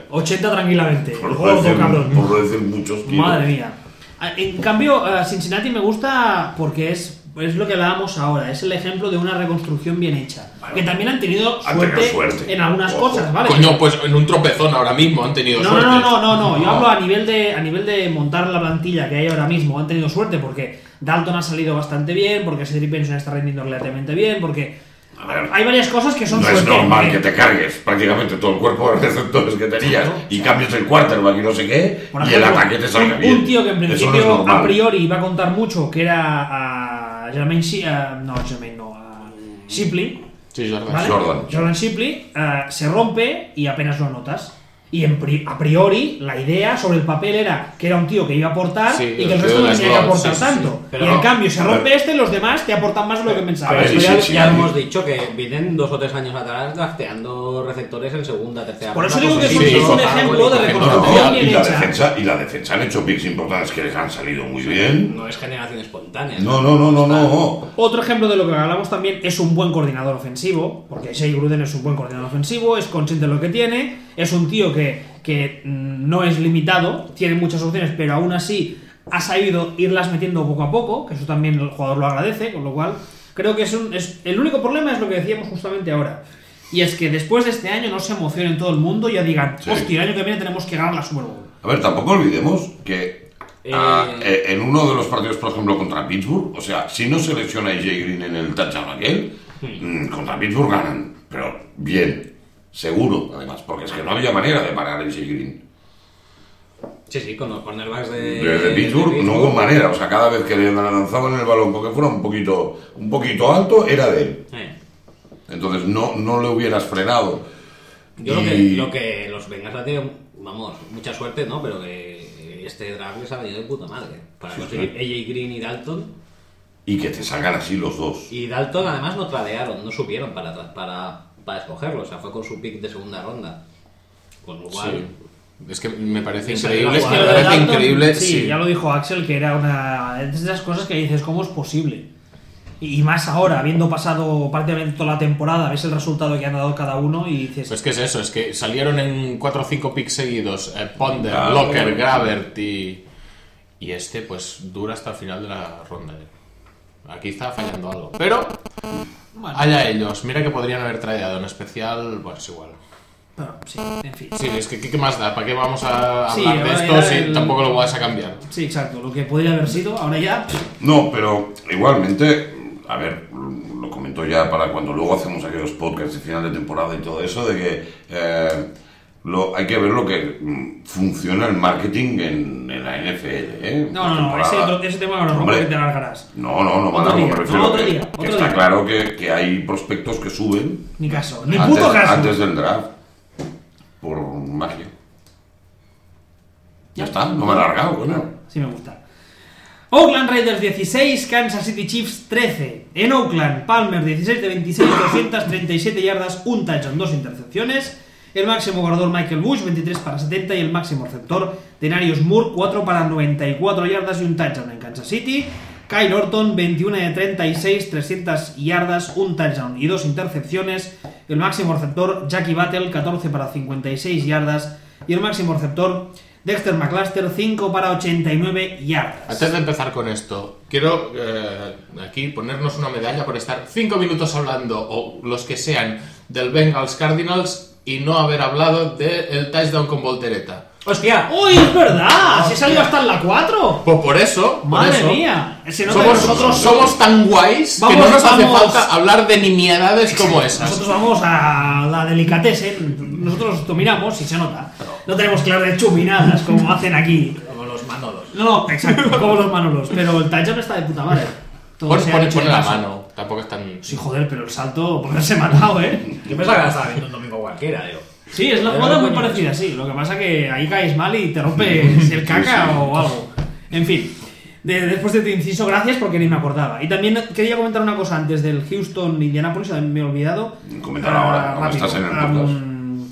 80 tranquilamente. Por no Gordo, decir- cabrón. por no decir muchos kilos. Madre mía. En cambio, Cincinnati me gusta porque es lo que hablábamos ahora. Es el ejemplo de una reconstrucción bien hecha. Bueno, que también han tenido han tenido suerte, suerte. en algunas Ojo. cosas, ¿vale? Coño, pues en un tropezón ahora mismo han tenido No, suerte. no. Yo hablo a nivel de montar la plantilla que hay ahora mismo. Han tenido suerte porque Dalton ha salido bastante bien, porque Cedric Benson está rendiendo relativamente bien, porque A ver, hay varias cosas que son no suerte. es normal porque- que te cargues prácticamente todo el cuerpo de receptores que tenías y cambies el quarterback y no sé qué, Por y el ejemplo, ataque te salga un bien. tío que en Eso no es principio normal. a priori iba a contar mucho, que era a Jermaine Shipley, Sí, Jordan. ¿vale? Jordan. Jordan Shipley, se rompe y apenas lo notas. Y a priori, la idea sobre el papel era que era un tío que iba a aportar Sí, y que el resto no tenía que aportar tanto. Pero y en no, cambio se rompe y los demás te aportan más de lo que A pensabas. ver, Esto sí, ya sí. hemos dicho que vienen 2 o 3 años atrás drafteando receptores en segunda, tercera. Por eso ronda, digo que cosas es así. un ejemplo de No, reconstrucción y bien la hecha. defensa han hecho picks importantes que les han salido muy bien. No es generación espontánea. No. Otro ejemplo de lo que hablamos también es un buen coordinador ofensivo, porque Jay Gruden es un buen coordinador ofensivo, es consciente de lo que tiene, es un tío que no es limitado, tiene muchas opciones, pero aún así ha sabido irlas metiendo poco a poco, que eso también el jugador lo agradece, con lo cual creo que el único problema es lo que decíamos justamente ahora. Y es que después de este año no se emocionen todo el mundo y ya digan, Sí. hostia, el año que viene tenemos que ganar la Super Bowl. A ver, tampoco olvidemos que en uno de los partidos, por ejemplo, contra Pittsburgh, o sea, si no se lesiona a AJ Green en el touchdown aquel, contra Pittsburgh ganan, pero bien, seguro, además, porque es que no había manera de parar a AJ Green. Sí, con los cornerbacks De Pittsburgh no hubo manera, o sea, cada vez que le lanzaban el balón porque fuera un poquito alto, era de él. Entonces no le hubieras frenado. Yo Y- lo que los Bengals han tenido, vamos, mucha suerte, ¿no? Pero que este draft les ha venido de puta madre. Para Sí, conseguir sí. AJ Green y Dalton. Y que te salgan así los dos. Y Dalton además no tradearon, no subieron para escogerlo. O sea, fue con su pick de segunda ronda. Con lo cual... Sí. Es que me parece Es increíble, la es que me jugada Lo de parece Dalton, increíble. Sí, Sí. ya lo dijo Axel, que era una de esas cosas que dices, ¿cómo es posible? Y más ahora, habiendo pasado prácticamente toda la temporada, ves el resultado que han dado cada uno y dices... Pues que es eso, es que salieron en 4 o 5 picks seguidos, Ponder, Claro. Locker, Gravert y este pues dura hasta el final de la ronda. Aquí está fallando algo. Pero bueno, allá ellos, mira que podrían haber traído en especial, pues igual. pero, sí, en fin. Sí, es que ¿qué más da? ¿Para qué vamos a Sí, hablar de ahora esto era si el- tampoco lo vas a cambiar? Sí, exacto, lo que podría haber sido, ahora ya... No, pero igualmente, a ver, lo comento ya para cuando luego hacemos aquellos podcasts de final de temporada y todo eso, de que hay que ver lo que funciona el marketing en la NFL, ¿eh? No, Temporada. ese tema ahora no, Hombre, porque te alargarás. No, me Otro día, refiero no, otro que, día, que otro está día. claro que hay prospectos que suben Ni caso, ni antes, puto caso. antes del draft por magia. Ya está, no me he alargado, coño. Sí me gusta. Oakland Raiders 16, Kansas City Chiefs 13. En Oakland, Palmer 16 de 26, 237 yardas, un touchdown, 2 intercepciones. El máximo guardador Michael Bush 23 para 70 y el máximo receptor Denarius Moore 4 para 94 yardas y un touchdown en Kansas City. Kyle Orton 21 de 36, 300 yardas, un touchdown y 2 intercepciones. El máximo receptor Jackie Battle 14 para 56 yardas y el máximo receptor Dexter McCluster 5 para 89 yardas. Antes de empezar con esto, quiero aquí ponernos una medalla por estar 5 minutos hablando, o los que sean, del Bengals Cardinals y no haber hablado del touchdown con voltereta. ¡Hostia! ¡Uy, es verdad! ¡Se salió hasta en la 4! Pues por eso, ¡Madre mía! Se nota que nosotros somos tan guays que no nos hace falta hablar de nimiedades como esas. Nosotros vamos a la delicatessen, nosotros dominamos y se nota. No tenemos que hablar de chupinadas como hacen aquí. Como los Manolos. No, exacto, como los Manolos. Pero el touchdown está de puta madre. Todo se ha hecho Pone en la casa. mano, tampoco es tan... Sí, joder, pero el salto, por haberse matado, ¿eh? Yo pensaba que la estaba viendo un domingo cualquiera, tío. Sí, es una Pero jugada no, muy coño, parecida, sí. Lo que pasa que ahí caes mal y te rompes el caca o algo. En fin, después de tu inciso, gracias porque ni me acordaba. Y también quería comentar una cosa antes del Houston-Indianapolis, me he olvidado. Comentar ahora, como rápido. estás en el podcast.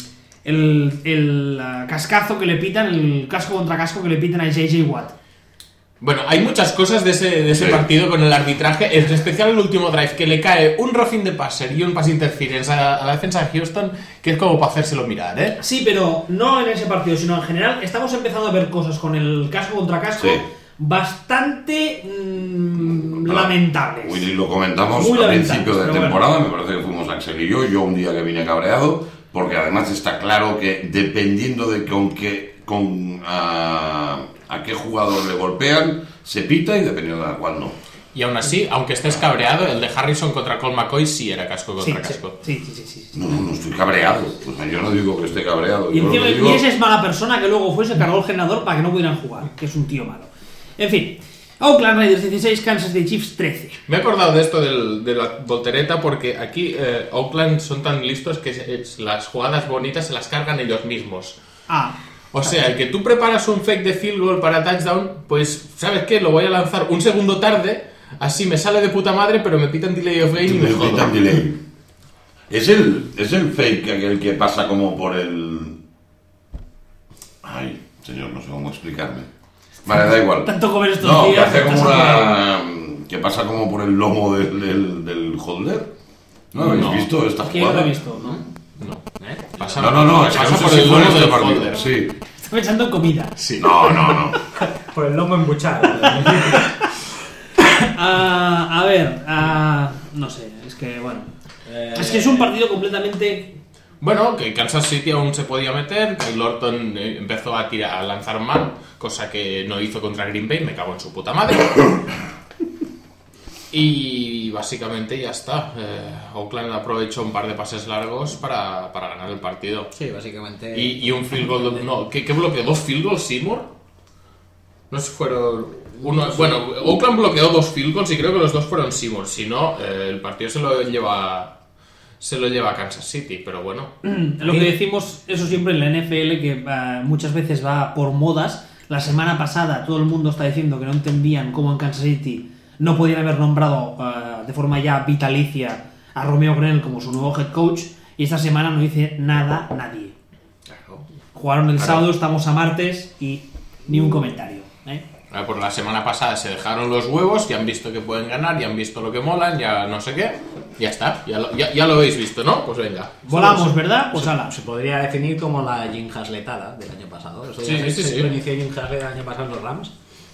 El cascazo que le pitan, el casco contra casco que le pitan a J.J. Watt. Bueno, hay muchas cosas de ese Sí. partido con el arbitraje, en especial el último drive, que le cae un roughing de passer y un pass interference a la defensa de Houston, que es como para hacérselo mirar, ¿eh? Sí, pero no en ese partido, sino en general. Estamos empezando a ver cosas con el casco contra casco Sí. bastante lamentables. Y lo comentamos Muy al lamentables, principio de pero temporada, me parece que fuimos Axel y yo un día que vine cabreado, porque además está claro que dependiendo de a qué jugador le golpean, se pita y dependiendo de cuál no. Y aún así, aunque estés cabreado, el de Harrison contra Colt McCoy sí era casco Sí, contra casco. sí. No estoy cabreado. O sea, yo no digo que esté cabreado. Y Yo lo encima que digo- ese es mala persona que luego fue y se cargó el generador para que no pudieran jugar, que es un tío malo. En fin, Oakland Raiders 16, Kansas City Chiefs 13. Me he acordado de esto de la voltereta porque aquí Oakland son tan listos que las jugadas bonitas se las cargan ellos mismos. O sea, el que tú preparas un fake de field goal para touchdown, pues, ¿sabes qué? Lo voy a lanzar un segundo tarde, así me sale de puta madre, pero me pitan delay of game y me jodo. Es el fake aquel que pasa como por el... Ay, señor, no sé cómo explicarme. Vale, da igual. Tanto comer estos no, días. que hace como una... que pasa como por el lomo del holder. ¿No lo habéis visto esta jugada? ¿Quién lo ha visto? ¿No? Pasa, No, pasa no sé por si el fue lomo este del partido. holder. Sí. Está pensando en comida. Sí. No. Por el lomo embuchado. A ver, no sé, es que bueno. Es que es un partido completamente... Bueno, que Kansas City aún se podía meter, Kyle Orton empezó a lanzar mal, cosa que no hizo contra Green Bay, me cago en su puta madre. Y básicamente ya está. Oakland aprovechó un par de pases largos para ganar el partido. Sí, básicamente. Y un field goal... No, ¿qué bloqueó? ¿2 field goals Seymour? No sé si fueron... Uno, bueno, Oakland bloqueó 2 field goals y creo que los 2 fueron Seymour. Si no, el partido se lo lleva a Kansas City, pero bueno. Lo que decimos, eso siempre en la NFL, que muchas veces va por modas. La semana pasada todo el mundo está diciendo que no entendían cómo en Kansas City no podían haber nombrado de forma ya vitalicia a Romeo Crennel como su nuevo head coach, y esta semana no dice nada nadie. Claro. Jugaron el sábado, estamos a martes y ni un comentario. Por la semana pasada se dejaron los huevos, ya han visto que pueden ganar, ya han visto lo que molan, ya no sé qué, ya está, ya lo habéis visto, ¿no? Pues venga. Volamos, ¿verdad? Pues ala. Se podría definir como la Jim Hasletada del año pasado. Eso Sí. lo inició Jim Haslett el año pasado en los Rams.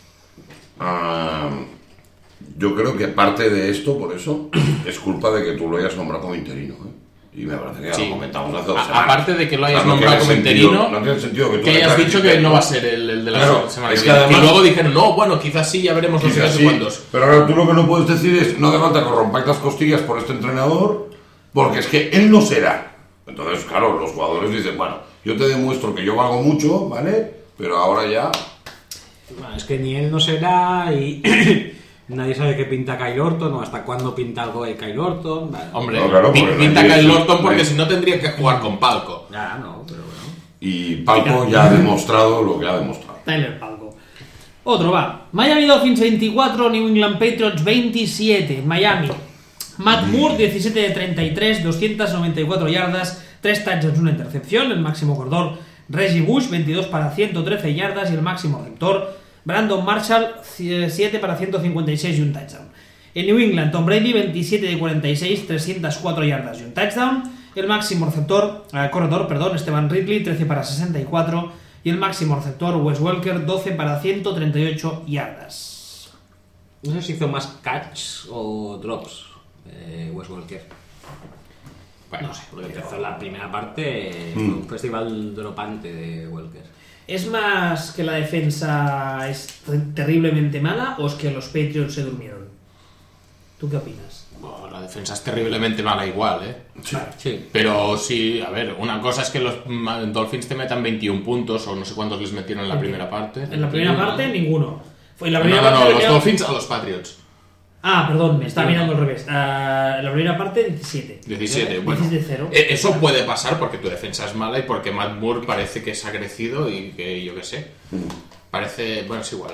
Yo creo que parte de esto, por eso, es culpa de que tú lo hayas nombrado como interino, ¿eh? Y me parece que ya Sí. lo comentamos hace 2 semanas. Aparte de que lo hayas O sea, no nombrado tiene como sentido- interino, no tiene sentido que tú que hayas declares dicho que interino. no va a ser el de la Claro, semana es que que viene. además- Y luego dijeron, no, bueno, quizás sí, ya veremos los Quizás días sí, cuántos. pero ahora tú lo que no puedes decir es no hace falta que rompáis las costillas por este entrenador, porque es que él no será. Entonces, claro, los jugadores dicen, bueno, yo te demuestro que yo valgo mucho, ¿vale? Pero ahora ya... Bueno, es que ni él no será y nadie sabe qué pinta Kyle Orton o hasta cuándo pinta algo de Kyle Orton. Vale. Hombre, No, claro, porque pinta nadie- Kyle Orton porque nadie- si no tendría que jugar con Palco. Ya, no, pero bueno. Y Palco ya ha demostrado lo que ha demostrado. Tyler Palco. Otro va. Miami Dolphins 24, New England Patriots 27. Miami. Matt Moore 17 de 33, 294 yardas, 3 touchdowns, 1 intercepción. El máximo corredor Reggie Bush 22 para 113 yardas y el máximo receptor Brandon Marshall 7 para 156 y un touchdown. En New England, Tom Brady 27 de 46, 304 yardas y un touchdown. El máximo corredor, Esteban Ridley 13 para 64 y el máximo receptor Wes Welker 12 para 138 yardas. No sé si hizo más catch o drops Wes Welker. Bueno, No sé, porque empezó la primera parte fue un festival dropante de Welker. ¿Es más que la defensa es terriblemente mala o es que los Patriots se durmieron? ¿Tú qué opinas? bueno, la defensa es terriblemente mala igual, ¿eh? Sí. Sí. Pero sí, a ver, una cosa es que los Dolphins te metan 21 puntos o no sé cuántos les metieron en la primera parte. En la primera parte, ninguno. Fue en la No, primera no, parte no, los metieron- Dolphins a los Patriots. Ah, perdón, me estaba mirando al revés. En la primera parte, 17. 17, bueno. 17-0. Eso puede pasar porque tu defensa es mala y porque Matt Moore parece que se ha crecido y que yo qué sé. Parece, bueno, es igual.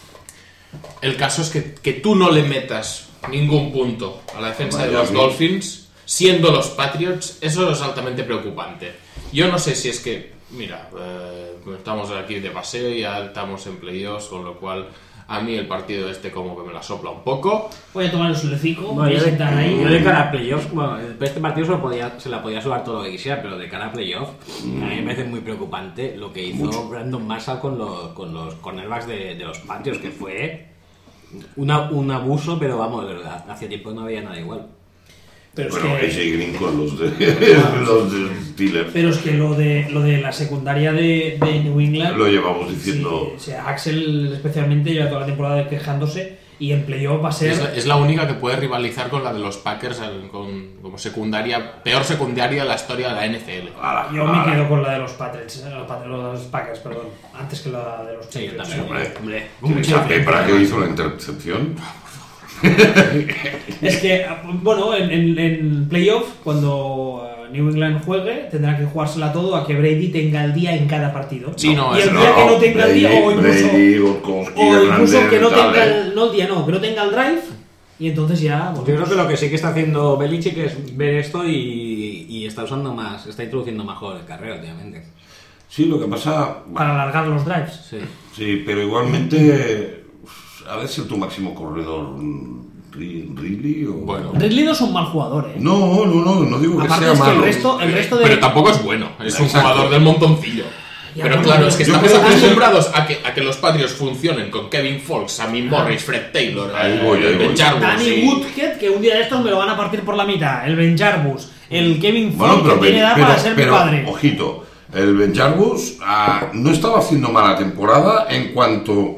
El caso es que tú no le metas ningún punto a la defensa de los Dolphins siendo los Patriots, eso es altamente preocupante. Yo no sé si es que, mira, estamos aquí de paseo y ya estamos en playoffs, con lo cual a mí el partido este como que me la sopla un poco. Voy a tomar el solecico, Bueno, voy a sentar ahí. yo de cara a playoffs, bueno, este partido se la podía sudar todo lo que quisiera, pero de cara a playoffs, a mí me parece muy preocupante lo que hizo Brandon Marshall con los cornerbacks de los Patriots, que fue un abuso, pero vamos, de verdad, hace tiempo no había nada igual. Pero es Bueno, que, ese Green con los de Steelers. pero es que lo de la secundaria de New England. Lo llevamos diciendo. Sí, o sea, Axel especialmente lleva toda la temporada quejándose y en playoff va a ser. Es la única que puede rivalizar con la de los Packers como secundaria, peor secundaria de la historia de la NFL. Yo me quedo con la de los Patriots, los Packers, perdón, antes que la de los Sí, yo Patriots. también. Hombre, Hombre, ¿para qué hizo la intercepción? Es que, bueno, en playoff, cuando New England juegue, tendrá que jugársela todo a que Brady tenga el día en cada partido. Sí, no, y el eso día que no tenga el día, o incluso, Brady, Gostkowski, o incluso Hernández, que no tal, tenga el, no el día, no, que no tenga el drive, y entonces ya. Yo creo que lo que sí que está haciendo Belichick es ver esto y está usando más, está introduciendo mejor el carrera, obviamente. Sí, lo que pasa... Para alargar los drives. Sí. Sí, pero igualmente... A ver si tu máximo corredor... ¿Ridley o...? Bueno. Ridley no es un mal jugador, ¿eh? No digo que Aparte sea es que malo. el resto de. Pero tampoco es bueno, es un Exacto. jugador del montoncillo. Ya, Pero bueno, claro, es que yo estamos creo que es el- acostumbrados a que los Patriots funcionen con Kevin Fox, Sammy Morris, Fred Taylor, Ahí voy. Ben Jarvis Danny y- Woodhead, que un día de estos me lo van a partir por la mitad. El Ben Jarbus, el Kevin Bueno, Ford, que tiene edad para ser mi padre. Ojito, el Ben Jarbus no estaba haciendo mala temporada en cuanto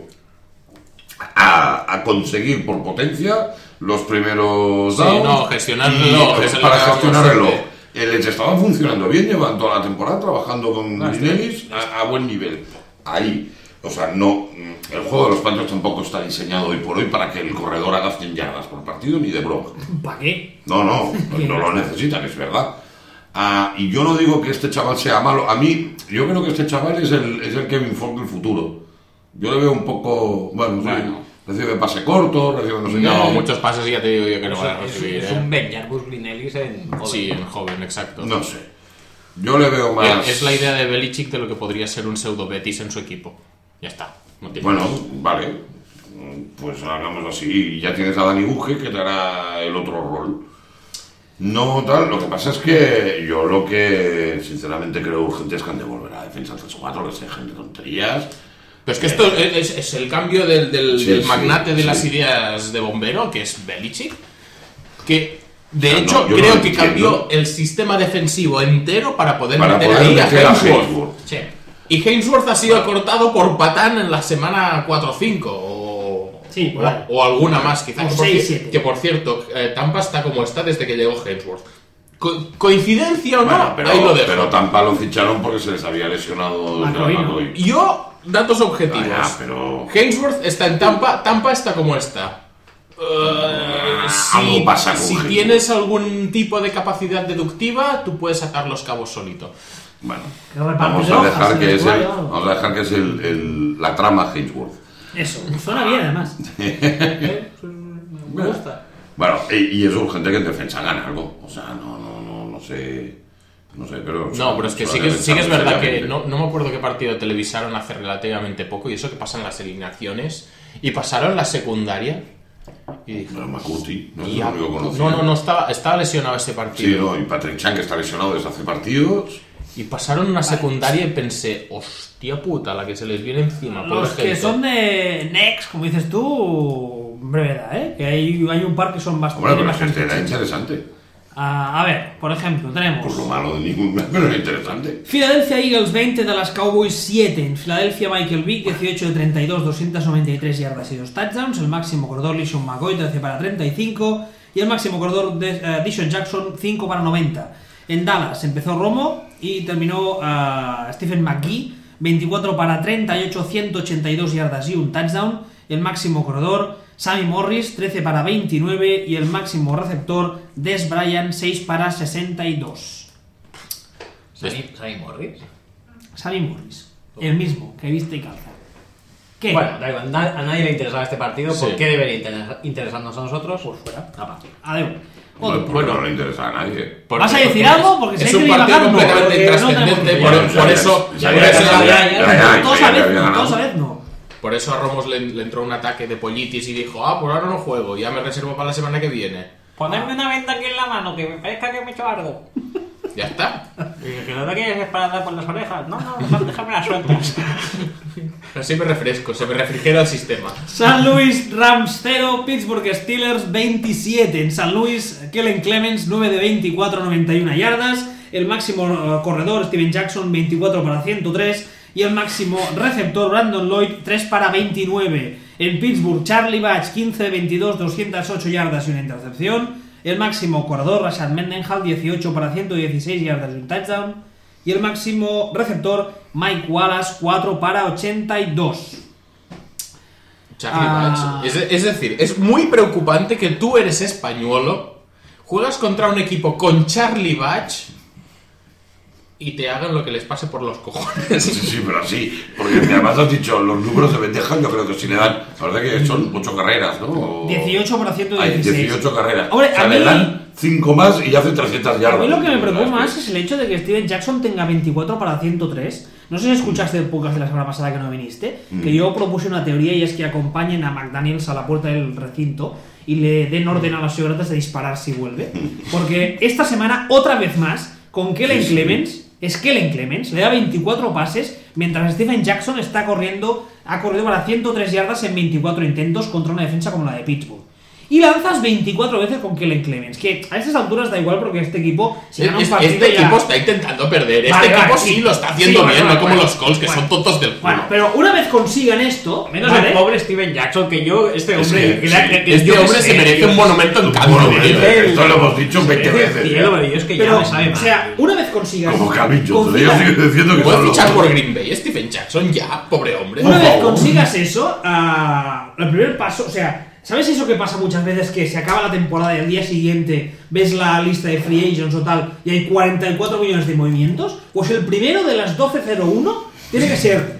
a conseguir por potencia los primeros Sí, downs no, gestionar el y, reloj, es lo para que hablamos gestionar el reloj. siempre. Les estaba funcionando bien, llevan toda la temporada trabajando con Ah, Green Ellis a buen nivel. Ahí. O sea, no, el juego de los Patriots tampoco está diseñado hoy por hoy para que el corredor haga 100 yardas por partido ni de broma. ¿Para qué? No lo necesitan, es verdad. Y yo no digo que este chaval sea malo. A mí, yo creo que este chaval es el Kevin Ford del futuro. Yo le veo un poco, bueno. Recibe pase corto, recibe no sé No, qué. muchos pases ya te digo yo que no van a Es recibir. un Ben Jarbus Green Ellis en joven. Sí, en joven, exacto. No sé. Yo le veo más... Es la idea de Belichick de lo que podría ser un pseudo Betis en su equipo. Ya está. No tiene Bueno, más. vale. Pues hagámoslo así. Y ya tienes a Dani Buge que te hará el otro rol. No tal, lo que pasa es que yo lo que sinceramente creo urgente es que han de volver a defensa 3-4, que se dejen de tonterías. Pero es que esto es el cambio del Sí, magnate de sí. las ideas de bombero, que es Belichick, que de O sea, hecho no, yo creo no que entiendo. cambió el sistema defensivo entero para poder Para meter poder ahí a meter a Hainsworth. Hainsworth. Sí. Y Hainsworth ha sido cortado por Patán en la semana 4 o 5 Sí, por ahí. o alguna más quizás. O 6-7. Que por cierto, Tampa está como está desde que llegó Hainsworth. ¿Coincidencia o no? Bueno, pero, Ahí lo dejo. pero Tampa lo ficharon porque se les había lesionado McCoy, ¿no? McCoy. Yo, datos objetivos. Ah, ya, pero... Hainsworth está en Tampa, Tampa está como está. algo pasa con si Hainsworth. tienes algún tipo de capacidad deductiva, tú puedes sacar los cabos solito. Bueno, Que no reparte vamos a hojas, dejar se que les es vaya el, algo. vamos a dejar que es la trama Hainsworth. Eso, suena bien además. Me gusta. Bueno, y es urgente que en defensa gane algo. O sea, no sé. No sé, pero... No, pero es que sí que es verdad que no me acuerdo qué partido televisaron hace relativamente poco, y eso que pasan las eliminaciones, y pasaron la secundaria, y dije... Pero McCurdy, no es "Ya". el único conocido. No, estaba lesionado ese Sí, partido. no, y Patrick Chan, que está lesionado desde hace partidos. Y pasaron una secundaria y pensé, hostia puta, la que se les viene encima. Los pobre que gente. son de Next, como dices tú, brevedad, ¿eh? Que hay un par que son bastante... Hombre, pero es que bastante este era chichos. interesante. A ver, por ejemplo, tenemos... Por lo malo de ningún... Pero era interesante. Philadelphia Eagles 20, Dallas Cowboys 7. En Philadelphia Michael Vick 18 de 32, 293 yardas y 2 touchdowns. El máximo corredor LeSean McCoy 13 para 35. Y el máximo corredor Deshaun Jackson 5 para 90. En Dallas empezó Romo y terminó Stephen McGee 24 para 38, 182 yardas y un touchdown. El máximo corredor Sammy Morris 13 para 29 y el máximo receptor Des Bryant 6 para 62. ¿Sammy Morris? Sammy Morris, el mismo que viste y calza. ¿Qué? Bueno, da igual, a nadie le interesaba este partido. Sí. ¿Por qué debería interesarnos a nosotros? Por fuera. Apa. Adeu. Bueno, Otro. porque no le interesa a nadie. ¿Vas a decir algo? Porque es si hay un que partido divagar, no, completamente porque no intrascendente, tenemos por eso... Ya, por ya, eso- ya, Todos ya a vez, había ganado. todos a vez no. Por eso a Ramos le entró un ataque de pollitis y dijo, por ahora no juego, ya me reservo para la semana que viene. Ponerme una venda aquí en la mano, que me parezca que me he hecho algo. Ya está. Que no te quieres disparar por las orejas. No, déjame las sueltas. Así me refresco, se me refrigera el sistema. San Luis Rams 0, Pittsburgh Steelers 27. En San Luis, Kellen Clemens 9 de 24, 91 yardas. El máximo corredor Steven Jackson 24 para 103. Y el máximo receptor Brandon Lloyd 3 para 29. En Pittsburgh, Charlie Batch 15 de 22, 208 yardas y una intercepción. El máximo corredor Rashad Mendenhall 18 para 116 yardas y un touchdown. Y el máximo receptor Mike Wallace 4 para 82. Charlie Batch. Es decir, es muy preocupante que tú eres españolo, juegas contra un equipo con Charlie Batch y te hagan lo que les pase por los cojones. Sí, pero así, porque además has dicho, los números de Bendeja yo creo que sí le dan, la verdad que son 8 carreras, ¿no? 18 para 116. Hay 18 carreras. Hombre, o sea, a le mí- dan 5 más y hace 300 yardas. A mí lo que me preocupa más es el hecho de que Steven Jackson tenga 24 para 103. No sé si escuchaste el podcast de la semana pasada que no viniste, que yo propuse una teoría y es que acompañen a McDaniels a la puerta del recinto y le den orden a los seguridades de disparar si vuelve. Porque esta semana, otra vez más, con Kellen Clemens, le da 24 pases, mientras Steven Jackson ha corrido para 103 yardas en 24 intentos contra una defensa como la de Pittsburgh. Y lanzas 24 veces con Kellen Clemens, que a estas alturas da igual porque este equipo, si gana un partido Este ya... equipo está intentando perder. Vale, Este equipo sí. sí lo está haciendo Sí, bien, bueno, no como bueno, los Colts, que bueno. son tontos del culo. Bueno, pero una vez consigan esto, Menos ¿vale? el pobre Steven Jackson, que yo, este Es hombre... que, que- sí, que- Este yo hombre qué se sé, merece tío. un monumento en cada Bueno, uno de ellos. esto lo hemos dicho 20 veces. Cielo, pero yo es que ya Pero, me sabe o mal. sea, una vez consigas... Como Calvin Johnson, consigas- ellos siguen diciendo que ¿Puedes son los... fichar por Green Bay? Stephen Jackson ya, pobre hombre. Una Por vez favor. consigas eso, el primer paso, o sea, ¿sabes eso que pasa muchas veces que se acaba la temporada y al día siguiente ves la lista de free agents o tal y hay 44 millones de movimientos? Pues el primero de las 12:01 tiene que ser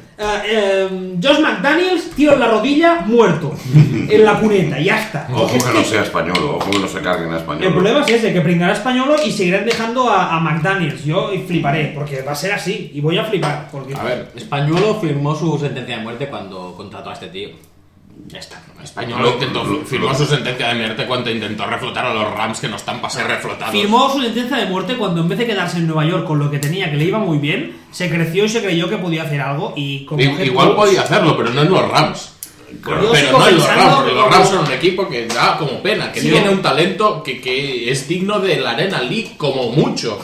Josh McDaniels, tiro en la rodilla, muerto, en la cuneta, ya está. Ojo Porque es que no sea español, ojo que no se carguen a español. el problema es ese, que pringará españolo y seguirán dejando a McDaniels. Yo fliparé, porque va a ser así, y voy a flipar. Porque... A ver, Españolo firmó su sentencia de muerte cuando contrató a este tío. Ya está. Español firmó su sentencia de muerte cuando intentó reflotar a los Rams que no están para ser reflotados. Firmó su sentencia de muerte cuando en vez de quedarse en Nueva York con lo que tenía, que le iba muy bien, se creció y se creyó que podía hacer algo y como Igual podía hacerlo, pero no en los Rams. Yo Pero sigo no en los pensando Rams, porque que los como- Rams son un equipo que da como pena, que Sí, tiene no. un talento que es digno de la Arena League como mucho.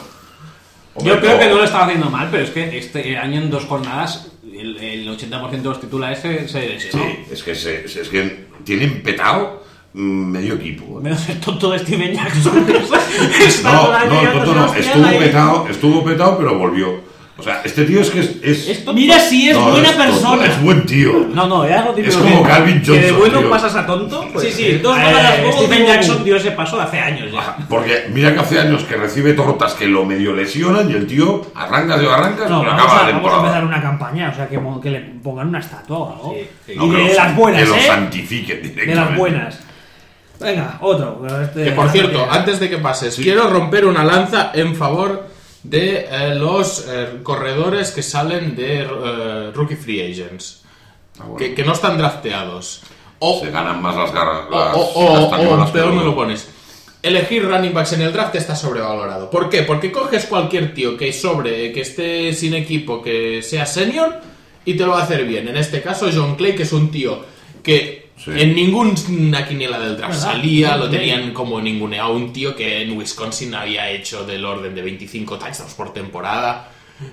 Yo creo que no lo estaba haciendo mal, pero es que este año en 2 jornadas el 80% de los titulares se lesionó. Sí, es que tienen petado medio equipo. ¿eh? Menos el tonto de Steven Jackson. Está No, por ahí no, liándose no, hostias ahí. estuvo petado, pero volvió. O sea, este tío es que es Esto- Mira si es no, buena tonto, persona. es buen tío. No, ya lo típico Es como que- Calvin Que de Johnson, bueno tío. pasas a tonto. Pues, Sí, sí, 2 bananas huevo, Steven huevo. Jackson dio ese paso hace años ya. Porque mira que hace años que recibe tortas que lo medio lesionan y el tío arrancas, No, pero vamos acaba la a temporada. empezar una campaña, o sea, que le pongan una estatua o algo. Sí, sí. Y No, que de lo las buenas, que lo ¿eh? santifiquen directamente. De las buenas. Venga, otro. Que por cierto, antes de que pases, quiero romper una lanza en favor de los corredores que salen de Rookie Free Agents, Ah, bueno. que no están drafteados. O, Se ganan más las garras. o castañuelas que peor los- me lo pones. Elegir running backs en el draft está sobrevalorado. ¿Por qué? Porque coges cualquier tío que esté sin equipo, que sea senior, y te lo va a hacer bien. En este caso, John Clay, que es un tío que Sí. en ninguna quiniela del draft ¿Verdad? salía, John lo Clay. tenían como ninguneado. Un tío que en Wisconsin había hecho del orden de 25 touchdowns por temporada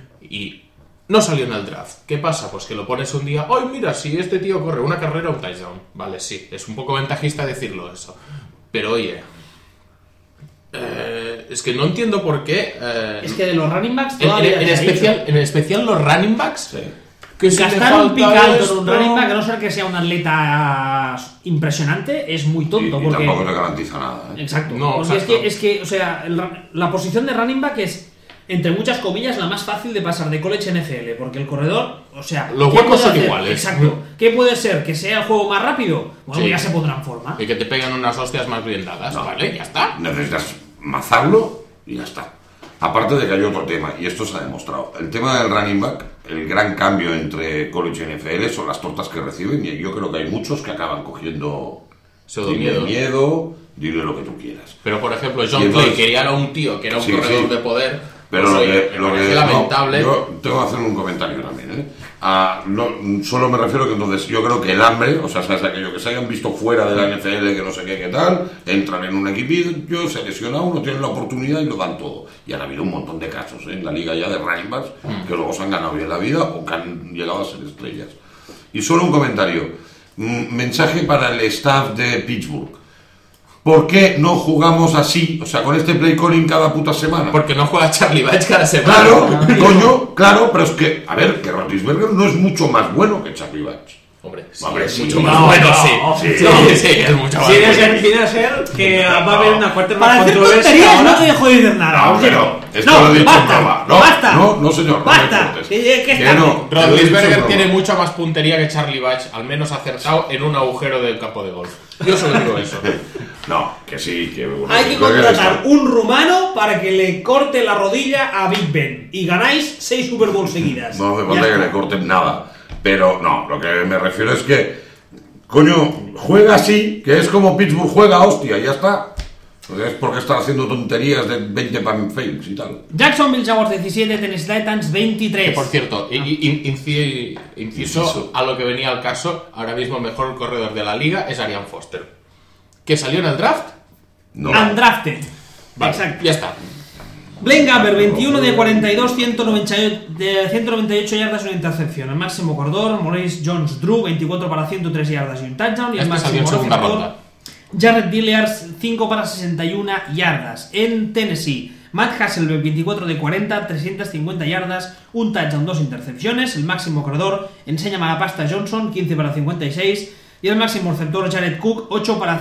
y no salió en el draft. ¿Qué pasa? Pues que lo pones un día, ¡ay, mira, si este tío corre una carrera, un touchdown! Vale, sí, es un poco ventajista decirlo eso. Pero oye, es que no entiendo por qué... Es que de los running backs en, todavía se ha dicho. en especial los running backs, Sí. que si le Gastar un falta pick alto en esto- un running back, a no ser que sea un atleta impresionante, es muy tonto. Y porque... tampoco te garantiza nada. ¿eh? Exacto. No, porque exacto. Es que, o sea, la posición de running back es, entre muchas comillas, la más fácil de pasar de college a NFL, porque el corredor, o sea... Los ¿qué huecos puede son hacer? iguales. Exacto. ¿Qué puede ser? ¿Que sea el juego más rápido? Bueno, Sí. ya se pondrá en forma. Y que te pegan unas hostias más bien dadas, No. ¿vale? Ya está. Necesitas mazarlo y ya está. Aparte de que hay otro tema, y esto se ha demostrado. El tema del running back, el gran cambio entre college y NFL son las tortas que reciben, y yo creo que hay muchos que acaban cogiendo Pseudomiedo. miedo, dile lo que tú quieras. Pero por ejemplo, John Y entonces- Clay quería a un tío que era un Sí, corredor sí. de poder. Pero pues, lo oye, que, me lo parece que lamentable. yo tengo que hacer un comentario también, ¿eh? Solo me refiero que entonces yo creo que el hambre, o sea, es aquello que se hayan visto fuera de la NFL, que no sé qué tal, entran en un equipillo, se lesiona uno, tienen la oportunidad y lo dan todo. Y han habido un montón de casos, ¿eh? En la liga ya de running backs, que luego se han ganado bien la vida o que han llegado a ser estrellas. Y solo un comentario, mensaje para el staff de Pittsburgh. ¿Por qué no jugamos así, o sea, con este play calling cada puta semana? Porque no juega Charlie Batch cada semana. Claro, coño, claro, pero es que, a ver, que Roethlisberger no es mucho más bueno que Charlie Batch. Hombre, sí, Hombre, es sí. mucho más No, bueno, no, sí. sí. Sí, es mucho más Viene a bueno. ser que va a haber una cuarta Para hacer controversia tonterías ahora. no te dejo de decir nada. No, oye. pero esto No, lo he dicho basta, en broma. No, basta. no, señor. no me Basta. cortes. Que está no. bien. Lo he dicho en Rodlisberger broma. tiene mucha más puntería que Charlie Batch, al menos acertado en un agujero del campo de golf. Yo solo digo eso. No, que sí, que... bueno, Hay que creo contratar está. un rumano para que le corte la rodilla a Big Ben y ganáis 6 Super Bowls seguidas. No hace Ya falta que está. le corten nada. Pero no, lo que me refiero es que, coño, juega así, que es como Pittsburgh juega, hostia, ya está. Pues es porque está haciendo tonterías de 20 pan fakes y tal. Jacksonville Jaguars 17, Tennessee Titans 23. Que por cierto, inciso a lo que venía al caso, ahora mismo el mejor corredor de la liga es Arian Foster. ¿Que salió en el draft? No. Undrafted. Vale, Exacto. ya está. Blaine Gabbert, 21 de 42, 198 yardas y una intercepción. El máximo corredor, Maurice Jones-Drew, 24 para 103 yardas y un touchdown. Y el Este salió máximo en segunda receptor, ronda. Jared Dillers, 5 para 61 yardas. En Tennessee, Matt Hasselbeck, 24 de 40, 350 yardas, un touchdown, 2 intercepciones. El máximo corredor, enséñame la pasta Johnson, 15 para 56. Y el máximo receptor, Jared Cook, 8 para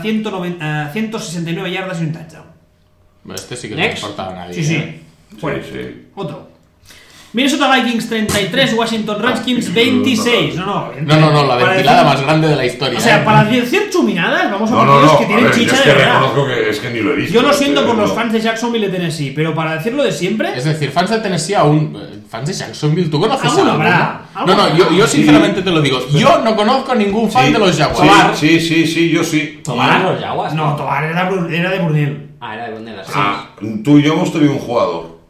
169 yardas y un touchdown. Este sí que no Next. le importa a nadie. Sí, sí. ¿eh? Fuera. Sí. Otro. Minnesota Vikings 33, Washington Redskins 26. No, No, la para ventilada decir- más grande de la historia. O sea, ¿eh? para decir chuminadas, vamos a No, partidos que a tienen ver, yo chicha es de que verdad. reconozco que es que ni lo he visto. Yo lo siento por los No. fans de Jacksonville y de Tennessee, pero para decirlo de siempre, Es decir, fans de Tennessee aún... Fans de Jacksonville, ¿tú conoces Alguno a alguno? habrá, No, alguno yo habrá. sinceramente te lo digo. Yo no conozco a ningún fan Sí, de los Jaguars. Sí, yo sí. Tobar los Jaguars. no, Tobar era de Brunel. Ah, era de Brunel, así. Ah, tú y yo hemos tenido un jugador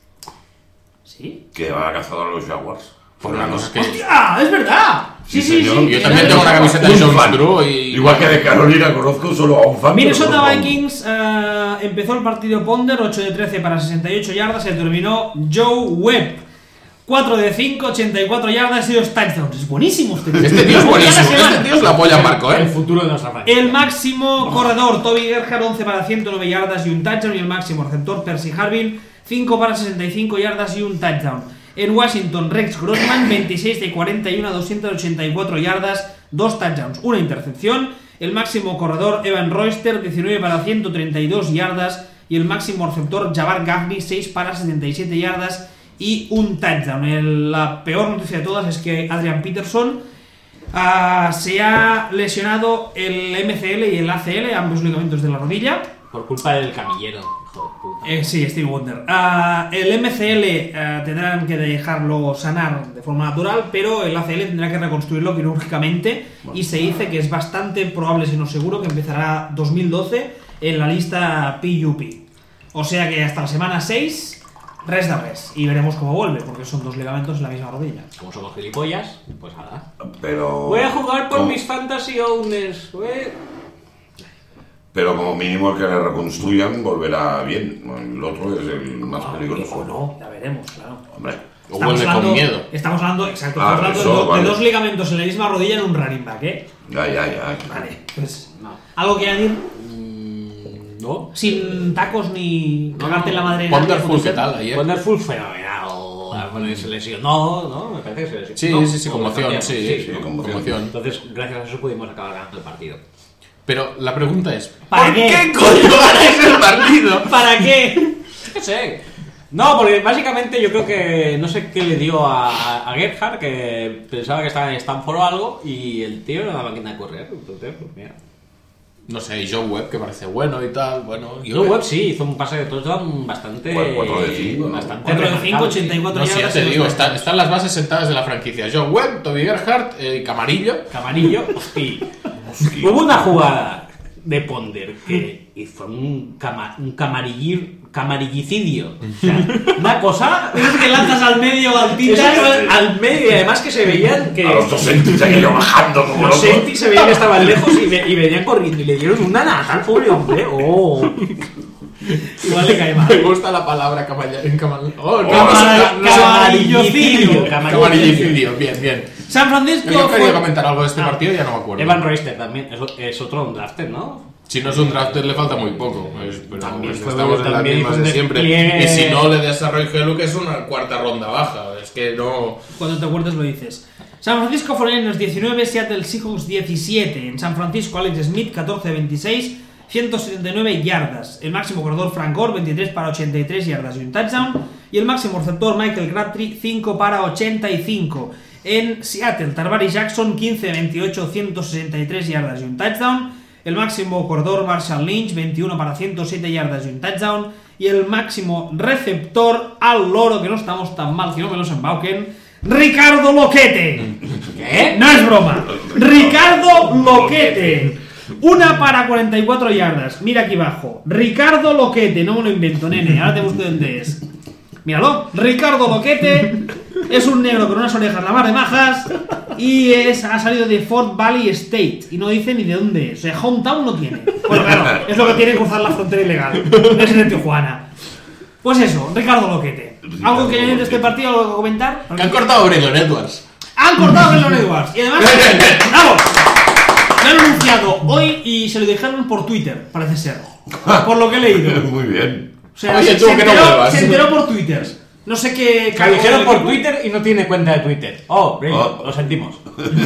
¿Sí? que va a cazar a los Jaguars. Por una cosa que... ¡Hostia! ¡Es verdad! Sí, sí, señor. sí. Yo era también de tengo una Jaguars. camiseta de Un Jones fan. Drew y... Igual que de Carolina conozco solo a un fan. Minnesota pero no a un- Vikings empezó el partido Ponder, 8 de 13 para 68 yardas, se terminó Joe Webb. 4 de 5, 84 yardas y 2 touchdowns. Es buenísimo este tío. Este tío es buenísimo. Cada semana. Este tío es la polla Marco, El ¿eh? futuro de nuestra franquicia. El máximo corredor, Toby Gerhard, 11 para 109 yardas y un touchdown. Y el máximo receptor, Percy Harvin, 5 para 65 yardas y un touchdown. En Washington, Rex Grossman, 26 de 41 a 284 yardas, 2 touchdowns, una intercepción. El máximo corredor, Evan Royster, 19 para 132 yardas. Y el máximo receptor, Jabbar Gaffney, 6 para 77 yardas y un touchdown. La peor noticia de todas es que Adrian Peterson se ha lesionado el MCL y el ACL, ambos ligamentos de la rodilla. Por culpa del camillero, hijo de puta. Sí, Steve Wonder. El MCL tendrán que dejarlo sanar de forma natural, pero el ACL tendrá que reconstruirlo quirúrgicamente y se dice que es bastante probable, si no seguro, que empezará 2012 en la lista PUP. O sea que hasta la semana 6, res de res. Y veremos cómo vuelve, porque son 2 ligamentos en la misma rodilla. Como somos gilipollas, pues nada. Pero... Voy a jugar por como- mis fantasy owners. Pero como mínimo el que le reconstruyan volverá bien. El otro es el más peligroso. O no, ya veremos, claro. Hombre. O vuelve con miedo. Estamos hablando, exacto, Ah, estamos hablando eso, de, vale. de 2 ligamentos en la misma rodilla en un running back, ¿eh? Ya. Vale, pues... No. ¿Algo que añadir? No. Sin tacos ni cagarte en la madre. Wonderful, ¿qué tal ayer? Wonderful fenomenal. Bueno, se lesionó, ¿no? Me parece que se lesionó. Sí, No, sí, conmoción, no, sí, conmoción. conmoción. Entonces, gracias a eso pudimos acabar ganando el partido. Pero la pregunta es, ¿Para ¿por qué? qué coño ganáis el partido? ¿Para qué? ¿Qué sé? No, porque básicamente yo creo que no sé qué le dio a Gerhard, que pensaba que estaba en Stanford o algo, y el tío era una máquina de correr. Entonces, pues mira. No sé, Joe Webb, que parece bueno y tal, bueno... Joe Webb sí, hizo un pase de touchdown bastante... 4 de 5, ¿no? bastante 4 de 5, remarcable. 84 No sé, ya yardas. te y digo, dos están las bases sentadas de la franquicia. Joe Webb, Toby Gerhard, Camarillo... Camarillo, hostia. Hubo una jugada de Ponder que hizo un camarillicidio. O sea, una cosa touchdowns. que lanzas al medio eso altita. al medio, y además que se veían que A los 2 centis aquello bajando como los loco. Celtics se veían que estaban lejos y venían corriendo y le dieron una nata al pobre hombre. Oh. Igual le cae mal. Me gusta la palabra Camarillocidio. camarillicidio. Bien, bien. San Francisco. Yo quería fue- comentar algo de este partido y ya no me acuerdo. Evan Royster también es otro undrafted, ¿no? Si no es un drafter le falta muy poco, pero También pues fue- estamos en las también mismas fue un de siempre. despliegue. Y si no le das a Roy Helu, que es una cuarta ronda baja, es que no... Cuando te acuerdes lo dices. San Francisco 49ers 19, Seattle Seahawks 17. En San Francisco Alex Smith 14-26, 179 yardas. El máximo corredor Frank Gore 23 para 83 yardas y un touchdown. Y el máximo receptor Michael Crabtree 5 para 85. En Seattle Tarvary Jackson 15-28, 163 yardas y un touchdown. El máximo corredor Marshall Lynch 21 para 107 yardas y un touchdown. Y el máximo receptor al loro, que no estamos tan mal, que no me los embauquen, Ricardo Loquete. ¿Qué? No es broma. Ricardo Loquete. 1 para 44 yardas. Mira aquí abajo. Ricardo Loquete. No me lo invento, nene. Ahora te busco dónde es. Míralo. Ricardo Loquete. Es un negro con unas orejas la mar de majas. Y ha salido de Fort Valley State. Y no dice ni de dónde es. O sea, hometown no tiene. Bueno, claro. Es lo que tiene cruzar la frontera ilegal. Es en Tijuana. Pues eso, Ricardo Loquete. ¿Algo que añadir de este partido? ¿Algo que comentar? Que han cortado a Braylon Edwards. Han cortado a Braylon Edwards. Y además, ¡bravo! Lo han anunciado hoy y se lo dijeron por Twitter, parece ser. Por lo que he leído. Muy bien. O sea, Oye, se, tú, que no vuelvas. se enteró por Twitter. No sé qué... Que lo dijeron por Twitter y no tiene cuenta de Twitter. Oh, lo sentimos.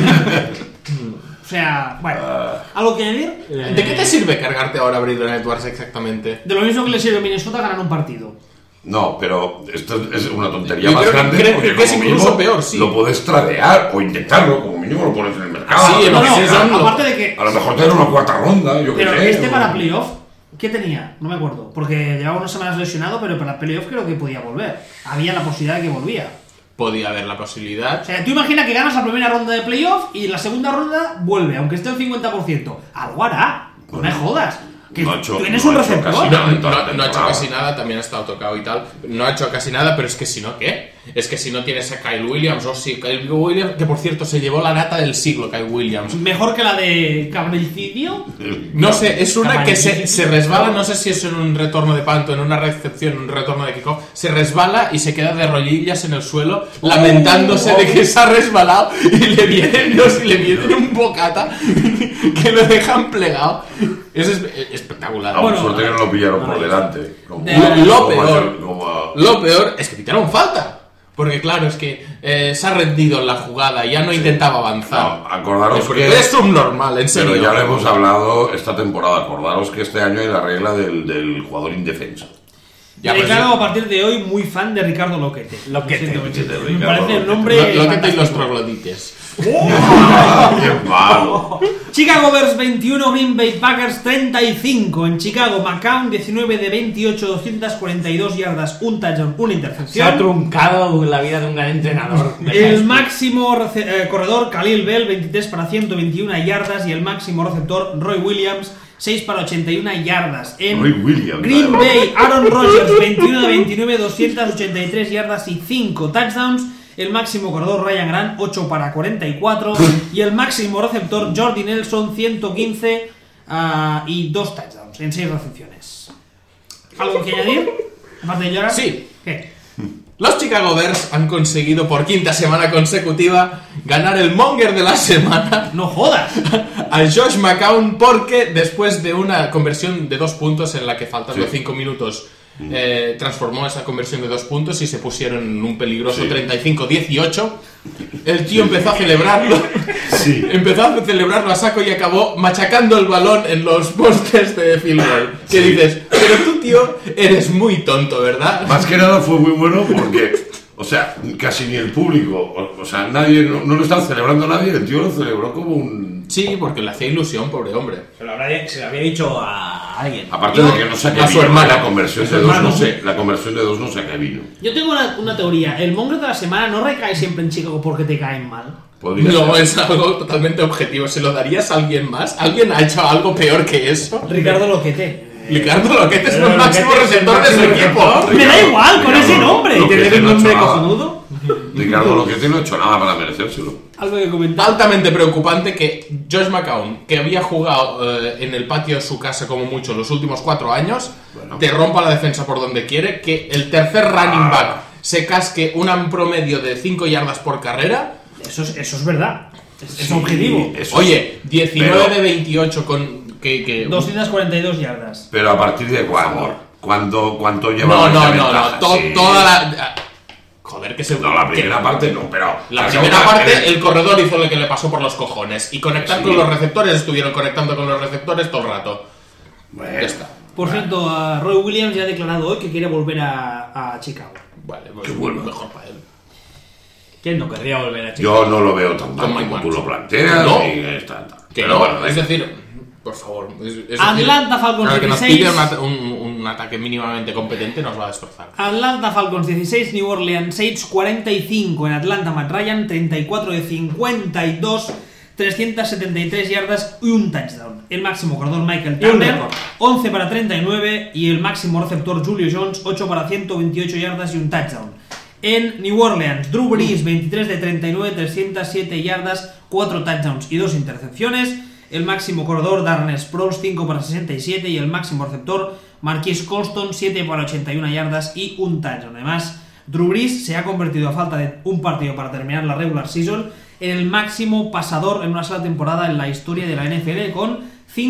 O sea, bueno. ¿Algo que añadir? ¿De qué te sirve cargarte ahora a Braylon Edwards exactamente? De lo mismo que le sirve a Minnesota ganar un partido. No, pero esto es una tontería Yo más creo que- grande. creo porque que es como incluso mínimo peor, sí. Lo puedes tradear o intentarlo, como mínimo lo pones en el mercado. Sí, a no, ver no, qué sea. no. aparte de que... A lo mejor tener una cuarta ronda, yo qué Pero sé. este o- para playoff, ¿qué tenía? No me acuerdo. Porque llevaba unas semanas lesionado, pero para playoff creo que podía volver. Había la posibilidad de que volvía. Podía haber la posibilidad. O sea, tú imagina que ganas la primera ronda de playoff y la segunda ronda vuelve, aunque esté al 50%. Algo hará. No me jodas. Que No ha hecho- tienes no un ha hecho receptor. casi nada. No ha hecho casi nada, también ha estado tocado y tal. No ha hecho casi nada, pero es que si no, ¿qué? Es que si no tienes a Kyle Williams, o sí, Kyle Williams, que por cierto se llevó la nata del siglo, Kyle Williams. Mejor que la de Cabricidio. No sé, es una que se Camarilla. resbala, no sé si es en un retorno de panto, en una recepción, en un retorno de kickoff, se resbala y se queda de rodillas en el suelo, lamentándose de que se ha resbalado y le vienen un bocata que lo dejan plegado. Eso es espectacular. Aún Bueno, suerte que no lo pillaron por delante. Como- Lo como- peor. como- Lo peor es que pitaron falta. Porque claro, es que se ha rendido en la jugada, ya no intentaba avanzar. No, acordaros Porque que... es subnormal, en serio. Pero ya lo hemos hablado esta temporada. Acordaros que este año hay la regla del jugador indefenso. Ya, Me pues, declaro a partir de hoy muy fan de Ricardo Loquete. Loquete. Lo siento, Loquete, me parece un nombre. lo que te y los fantástico. troglodites. ¡Qué malo! Chicago Bears 21, Green Bay Packers 35. En Chicago, McCown 19 de 28, 242 yardas, un touchdown, una Se ha intercepción. truncado la vida de un gran entrenador. El máximo corredor, Khalil Bell, 23 para 121 yardas. Y el máximo receptor, Roy Williams, 6 para 81 yardas. En Roy Williams, Green madre. Bay, Aaron Rodgers, 21 de 29, 283 yardas y 5 touchdowns. El máximo corredor, Ryan Grant, 8 para 44. Y el máximo receptor, Jordi Nelson, 115 y 2 touchdowns en 6 recepciones. ¿Algo que añadir? Aparte de llorar. Sí. ¿Qué? Los Chicago Bears han conseguido por quinta semana consecutiva ganar el Monger de la semana ¡No jodas! a Josh McCown porque después de una conversión de 2 puntos en la que faltando Sí. 5 minutos transformó esa conversión de 2 puntos y se pusieron en un peligroso Sí. 35-18. El tío empezó a celebrarlo. Sí. Empezó a celebrarlo a saco y acabó machacando el balón en los postes de field goal. Que Sí. dices, pero tú, tío, eres muy tonto, ¿verdad? Más que nada fue muy bueno porque, o sea, casi ni el público, o sea, nadie, no lo estaba celebrando nadie, el tío lo celebró como un... Sí, porque le hacía ilusión, pobre hombre. Se lo había dicho a alguien. Aparte de que no sé a qué a su vino, hermano. la conversión A su de 2 hermano. no sé, la conversión de 2 no sé a qué vino. Yo tengo una teoría. El Monger de la semana no recae siempre en Chicago porque te caen mal. Podría No, ser. es algo totalmente objetivo. ¿Se lo darías a alguien más? ¿Alguien ha hecho algo peor que eso? Ricardo Loquete. Ricardo Loquete es Pero el máximo Loquete es el receptor de su máximo equipo. receptor. Me da igual con Ricardo ese nombre. Loquete ¿Tener un no ha nombre hecho nada. cojonudo? Ricardo Loquete no ha hecho nada para merecérselo. Algo que comentar. Altamente preocupante que Josh McCown, que había jugado en el patio de su casa como mucho los últimos 4 años, Bueno. te rompa la defensa por donde quiere, que el tercer running back se casque un promedio de 5 yardas por carrera. Eso es verdad. Es Sí, objetivo. eso Oye, 19 Pero- de 28 con que 242 yardas. Pero a partir de cuándo, ¿cuánto lleva? No. Toda la... Joder, que se... No, la primera parte no, pero... La primera parte, el corredor hizo lo que le pasó por los cojones. Y conectar con los receptores, estuvieron conectando con los receptores todo el rato. Bueno. Ya está. Por cierto, Roy Williams ya ha declarado hoy que quiere volver a Chicago. Vale, pues Que vuelva. mejor para él. ¿Quién no querría volver a Chicago? Yo no lo veo tan mal Con Mike como tú White. lo planteas. No. Y está. Que Pero no, bueno, es decir, por favor. Es Atlanta decir, Falcons cada que nos 16. pide un ataque mínimamente competente nos va a destrozar. Atlanta Falcons 16, New Orleans Saints 45. En Atlanta Matt Ryan 34 de 52, 373 yardas y un touchdown. El máximo corredor Michael Turner 11 para 39 y el máximo receptor Julio Jones 8 para 128 yardas y un touchdown. En New Orleans, Drew Brees 23 de 39, 307 yardas, 4 touchdowns y 2 intercepciones. El máximo corredor Darren Sproles 5 para 67 y el máximo receptor Marquise Colston 7 para 81 yardas y un touchdown. Además, Drew Brees se ha convertido, a falta de un partido para terminar la regular season, en el máximo pasador en una sola temporada en la historia de la NFL con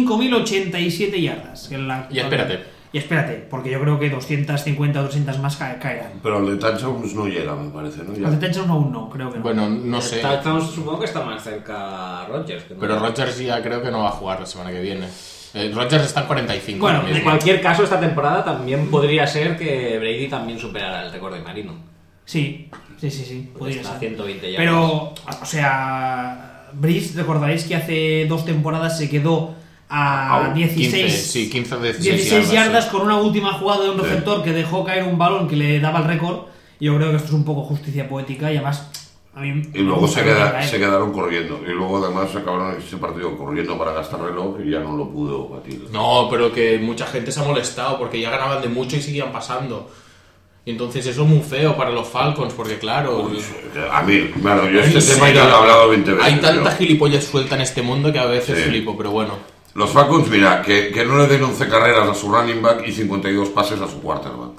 5.087 yardas. Y espérate, porque yo creo que 250 o 200 más caerán. pero el de touchdowns no llega, me parece, ¿no? Ya. Los de touchdowns aún no, creo que no. Bueno, no sé. Supongo que está más cerca Rodgers. Que no. Pero Rodgers ya creo que no va a jugar la semana que viene. Rodgers está en 45. Bueno, ahora En mismo. cualquier caso, esta temporada también podría ser que Brady también superara el récord de Marino. Sí, podría Está a ser. 120 yardas. Pero, o sea, Brees, recordaréis que hace 2 temporadas se quedó a 16, 15 de 16 yardas sí. con una última jugada de un receptor que dejó caer un balón que le daba el récord. Yo creo que esto es un poco justicia poética y además a mí Y luego se me gusta se quedaron corriendo. Y luego además acabaron ese partido corriendo para gastar reloj y ya no lo pudo batir. No, pero que mucha gente se ha molestado porque ya ganaban de mucho y seguían pasando. Y entonces eso es muy feo para los Falcons porque claro... A mí, claro, yo ¿En este tema ya serio? lo he hablado 20 veces. Hay tanta pero gilipollas suelta en este mundo que a veces Sí. flipo, pero bueno. los Falcons, mira, que no le den 11 carreras a su running back y 52 pases a su quarterback.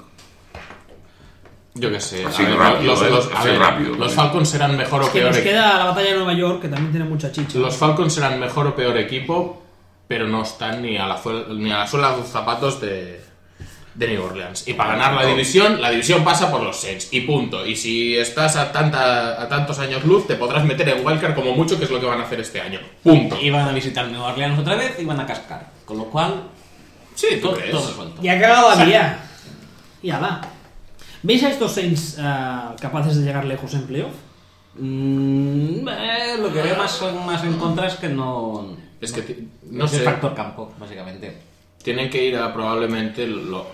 Yo qué sé. Así rápido, así rápido, los ¿eh? Falcons serán mejor o que peor nos equipo. queda la batalla de Nueva York, que también tiene mucha chicha. Los Falcons serán mejor o peor equipo, pero no están ni a la suela de los zapatos de New Orleans. Y para ganar la división pasa por los Saints. Y punto. Y si estás a tantos años luz, te podrás meter en wildcard como mucho, que es lo que van a hacer este año. Punto. Iban a visitar Nueva Orleans otra vez y van a cascar. Con lo cual, Sí, ¿tú todo crees? resuelto. Y ha cagado la vía. Ya va. ¿Veis a estos Saints capaces de llegar lejos en playoff? Lo que veo más en contra es que no... Es que no es el sé. factor campo, básicamente. Tienen que ir a probablemente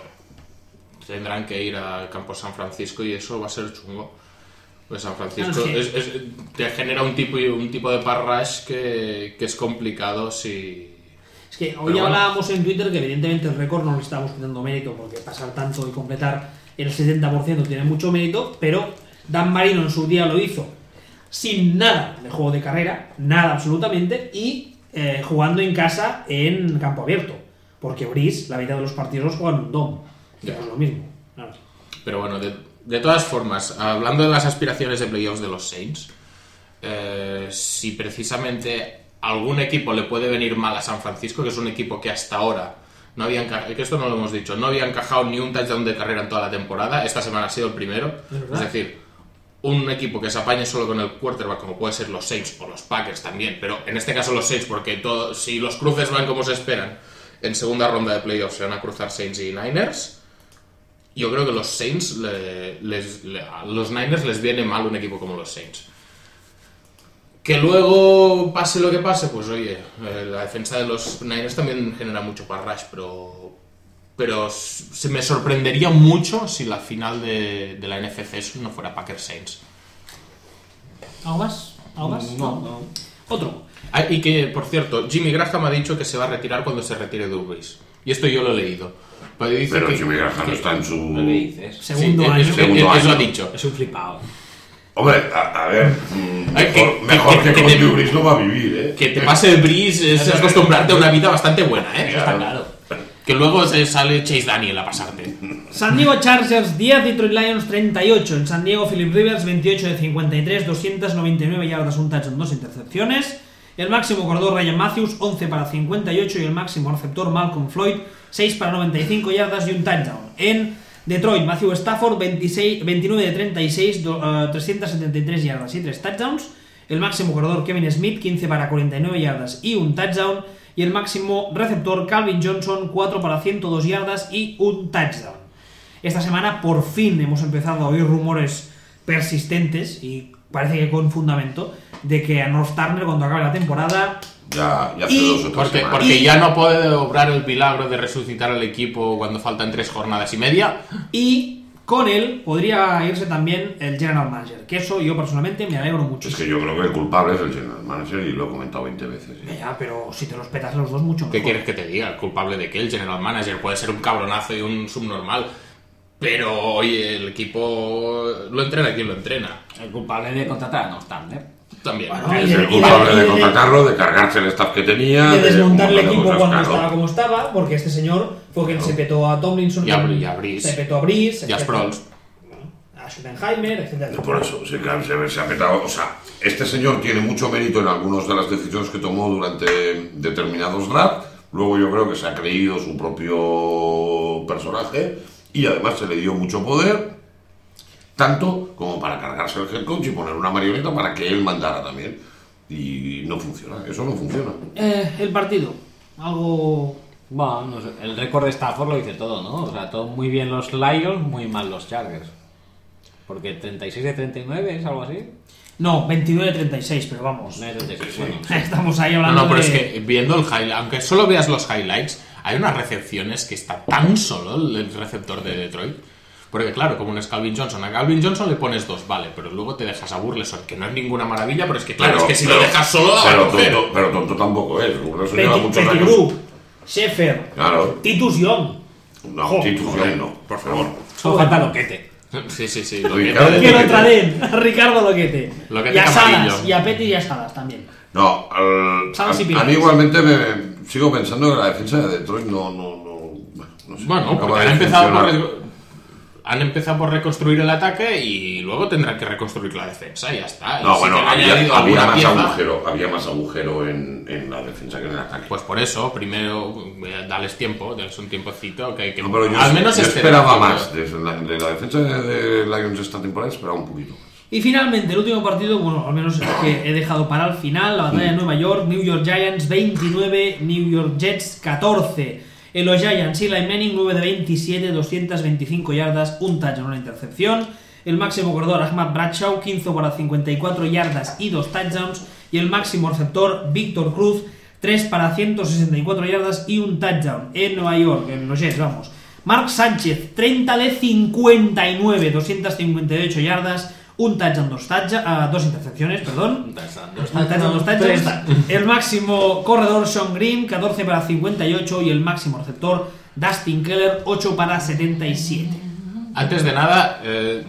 tendrán que ir al campo San Francisco y eso va a ser chungo. Pues San Francisco No, es que- te genera un tipo de pass rush que es complicado si... Es que hoy Pero bueno. hablábamos en Twitter que evidentemente el récord no le estábamos quitando mérito porque pasar tanto y completar el 70% tiene mucho mérito, pero Dan Marino en su día lo hizo sin nada de juego de carrera, nada absolutamente, y jugando en casa en campo abierto. Porque Brees, la mitad de los partidos los juega en un dom. Ya. No es lo mismo. Claro. Pero bueno, de todas formas, hablando de las aspiraciones de playoffs de los Saints, si precisamente algún equipo le puede venir mal a San Francisco, que es un equipo que hasta ahora no había encajado, que esto no lo hemos dicho, no había encajado ni un touchdown de carrera en toda la temporada, esta semana ha sido el primero, es decir, un equipo que se apañe solo con el quarterback, como puede ser los Saints o los Packers también, pero en este caso los Saints, porque si los cruces van como se esperan, en segunda ronda de playoffs se van a cruzar Saints y Niners. Yo creo que los Saints, a los Niners les viene mal un equipo como los Saints. Que luego pase lo que pase, pues oye, la defensa de los Niners también genera mucho pass rush, pero se me sorprendería mucho si la final de la NFC no fuera Packers Saints. ¿Algo más? ¿Algo más? No. Otro. Y que, por cierto, Jimmy Graham ha dicho que se va a retirar cuando se retire Drew Brees. Y esto yo lo he leído. Pero Jimmy Graham está en su... ¿Qué dices? Segundo Sí, año. Segundo eso año. ha dicho. Es un flipado. Hombre, a ver, mejor que con Drew Brees no va a vivir, ¿eh? Que te pase el Breeze es acostumbrarte a una vida bastante buena, ¿eh? Eso está claro. Que luego se sale Chase Daniel a pasarte. San Diego Chargers 10, Detroit Lions 38. En San Diego Philip Rivers 28 de 53, 299 yardas, un touchdown, 2 intercepciones. El máximo corredor Ryan Matthews, 11 para 58, y el máximo receptor Malcolm Floyd, 6 para 95 yardas y un touchdown. En Detroit, Matthew Stafford, 29 de 36, 373 yardas y 3 touchdowns. El máximo corredor Kevin Smith, 15 para 49 yardas y un touchdown. Y el máximo receptor Calvin Johnson, 4 para 102 yardas y un touchdown. Esta semana por fin hemos empezado a oír rumores persistentes, y parece que con fundamento, de que a North Turner, cuando acabe la temporada... Ya hace 2 o 3 semanas. Porque ya no puede obrar el milagro de resucitar al equipo cuando faltan 3 jornadas y media. Y con él podría irse también el general manager, que eso yo personalmente me alegro mucho. Es que yo creo que el culpable es el general manager, y lo he comentado 20 veces. Ya, pero si te los petas los dos, mucho mejor. ¿Qué quieres que te diga? ¿El culpable de qué? El general manager puede ser un cabronazo y un subnormal. Pero, oye, el equipo lo entrena quien lo entrena. El culpable de contratar a North Turner. También. Bueno, Es el culpable de contratarlo, de cargarse el staff que tenía, de desmontar el equipo cosas, cuando claro. estaba como estaba, porque este señor fue quien se petó a Tomlinson, Y a Breeze. se petó a Breeze, Y a Sproles. a Schottenheimer, etc. Por eso, se ha petado. O sea, este señor tiene mucho mérito en algunas de las decisiones que tomó durante determinados drafts. Luego yo creo que se ha creído su propio personaje, y además se le dio mucho poder, tanto como para cargarse el head coach y poner una marioneta para que él mandara también. Y no funciona, eso no funciona. El partido, algo... Bueno, no sé, el récord de Stafford lo dice todo, ¿no? O sea, todo muy bien los Lions, muy mal los Chargers. Porque 36 de 39 es algo así. No, 29 de 36, pero vamos. No, 36, bueno. Estamos ahí hablando No, pero de... es que viendo el highlight, aunque solo veas los highlights, hay unas recepciones que está tan solo el receptor de Detroit. Porque claro, como no es Calvin Johnson, a Calvin Johnson le pones 2, vale, pero luego te dejas a Burleson, que no es ninguna maravilla, pero es que claro, es que si lo dejas solo da agujero. Pero tonto tampoco es. Burleson lleva muchos años. Pettigrew, Sheffer, Claro. Titus Young. No, Titus Young no, por favor. Solo falta Loquete. Sí. Ricardo. Que lo traen, a Ricardo Loquete. Loquete Y a Salas, amarillo. y a Petty y a Salas también. No, Salas y a mí Pilares. igualmente me sigo pensando que la defensa de Detroit no sé. Bueno, Acaba porque de funcionar. han empezado por reconstruir el ataque y luego tendrán que reconstruir la defensa y ya está. Y No, si bueno, te han había añadido alguna más agujero en la defensa que en el ataque. Pues por eso, primero, dales tiempo, dales un tiempecito, que No, pero yo, al menos yo este esperaba año, más. De la defensa de Lions esta temporada esperaba un poquito más. Y finalmente, el último partido, bueno, al menos es el que he dejado para el final, la batalla de Nueva York, New York Giants 29, New York Jets 14. En los Giants, Eli Manning 9 de 27, 225 yardas, un touchdown, una intercepción. El máximo corredor Ahmad Bradshaw, 15 para 54 yardas y 2 touchdowns. Y el máximo receptor Víctor Cruz, 3 para 164 yardas y un touchdown. En Nueva York, en los Jets, vamos. Mark Sánchez, 30 de 59, 258 yardas, un touchdown, 2 intercepciones, perdón. Dos touchdowns. El máximo corredor Sean Green, 14 para 58, y el máximo receptor Dustin Keller, 8 para 77. Antes de nada,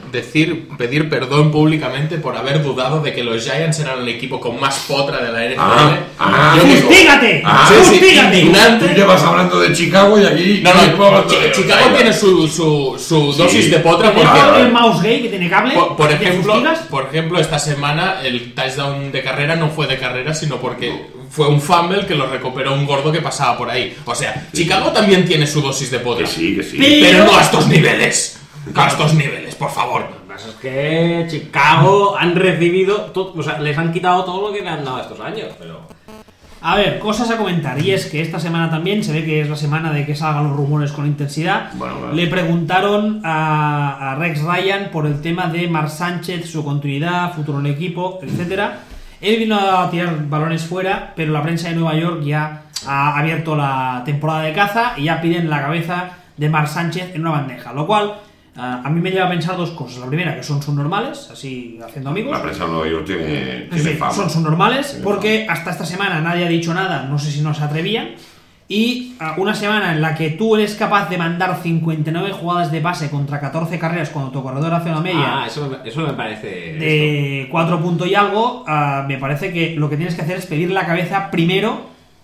pedir perdón públicamente por haber dudado de que los Giants eran el equipo con más potra de la NFL. Yo digo, ¡Fustígate! sí, ¡Fustígate! indignante. Tú llevas hablando de Chicago y aquí... No, hablando de Chicago los tiene Giants. su dosis de potra ¿Tiene porque... el mouse gay que tiene cable? Por ¿Te ejemplo, fustigas? esta semana el touchdown de carrera no fue de carrera, sino porque fue un fumble que lo recuperó un gordo que pasaba por ahí. O sea, Chicago también tiene su dosis de potra. Que sí. Pero no a estos niveles. A estos niveles, por favor. Lo que pasa es que Chicago han recibido, todo, o sea, les han quitado todo lo que le han dado estos años, pero... A ver, cosas a comentar, y es que esta semana también se ve que es la semana de que salgan los rumores con intensidad. Bueno. Le preguntaron a Rex Ryan por el tema de Mark Sánchez, su continuidad, futuro en el equipo, etcétera. Él vino a tirar balones fuera, pero la prensa de Nueva York ya ha abierto la temporada de caza y ya piden la cabeza de Mark Sánchez en una bandeja, lo cual a mí me lleva a pensar dos cosas. La primera, que son subnormales, así haciendo amigos. La prensa de Nueva York tiene Sí, fama. son subnormales, Tiene porque hasta esta semana nadie ha dicho nada, no sé si no se atrevían. Y una semana en la que tú eres capaz de mandar 59 jugadas de pase contra 14 carreras cuando tu corredor hace una media eso me parece... de 4 puntos y algo, me parece que lo que tienes que hacer es pedir la cabeza primero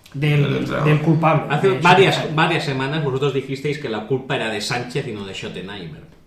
del culpable. Hace varias semanas vosotros dijisteis que la culpa era de Sánchez y no de Schottenheimer.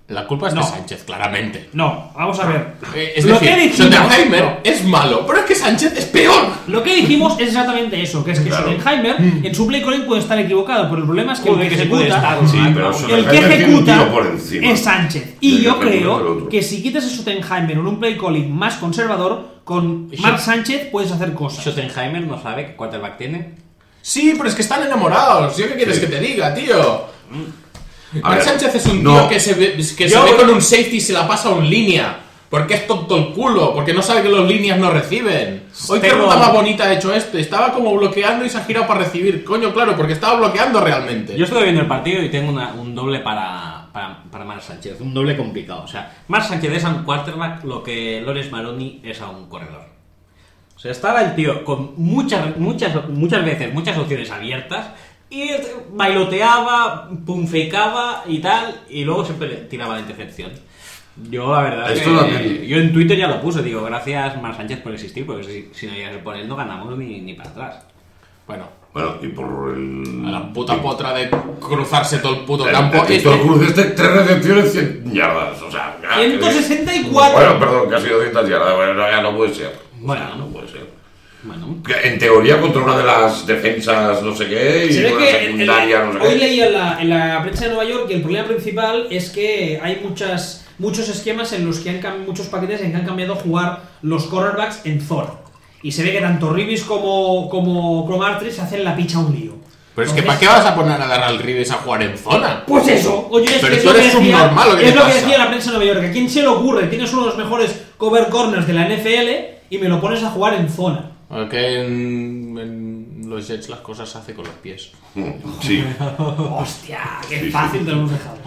La culpa es de No. Sánchez, claramente. No, vamos a ver. Es Lo decir, que dijimos- Schottenheimer no. es malo, pero es que Sánchez es peor. Lo que dijimos es exactamente eso, que es que Claro. Schottenheimer en su play calling puede estar equivocado, pero el problema es que Joder, el que que se puede ejecuta, estar, Sí, pero el que Schottenheimer tiene un ejecuta tiro por encima. es Sánchez. Y Del yo que ejecuta el creo otro. que si quitas a Schottenheimer en un play calling más conservador, con Mark Sánchez puedes hacer cosas. Schottenheimer no sabe qué quarterback tiene. Sí, pero es que están enamorados. ¿Yo qué quieres Sí. que te diga, tío? A Mark ver, Sánchez es un no. tío que se ve con un safety y se la pasa a un línea. Porque es tonto el culo, porque no sabe que los líneas no reciben. Hoy qué Tengo- ruta más bonita ha hecho este. Estaba como bloqueando y se ha girado para recibir. Coño, claro, porque estaba bloqueando realmente. Yo estuve viendo el partido y tengo un doble para Mark Sánchez, un doble complicado. O sea, Mark Sánchez es a un quarterback lo que Lawrence Maroney es a un corredor. O sea, estaba el tío con muchas veces, muchas opciones abiertas y bailoteaba, pumfakeaba y tal, y luego siempre le tiraba la intercepción. Yo, la verdad, Esto también. yo en Twitter ya lo puse, digo, gracias Mark Sánchez por existir, porque si no llegase por él no ganamos ni para atrás. Bueno, Bueno, y por el... a la puta potra de cruzarse todo el puto El campo. Víctor Cruz este 3 recepciones, 100 yardas, o sea... 164. Bueno, perdón, que ha sido 200 yardas, bueno, ya no puede ser. Bueno. O sea, no puede ser. Bueno, Que en teoría contra una de las defensas no sé qué y Se ve una que secundaria no sé hoy qué. leí en la prensa de Nueva York que el problema principal es que hay muchos esquemas en los que muchos paquetes en que han cambiado a jugar los cornerbacks en zona. Y se ve que tanto Ribis como Cromartie se hacen la picha un lío. Pero es que Entonces, ¿para qué vas a poner a Darrell Reeves a jugar en zona? Pues eso, oye, es Pero que es tú lo que eres decía, subnormal, ¿o qué es te lo que pasa? decía la prensa de Nueva York. ¿A quién se le ocurre? Tienes uno de los mejores cover corners de la NFL y me lo pones a jugar en zona. Porque en los Jets las cosas se hacen con los pies. Sí. Hostia, qué Sí, fácil sí. te lo hemos dejado.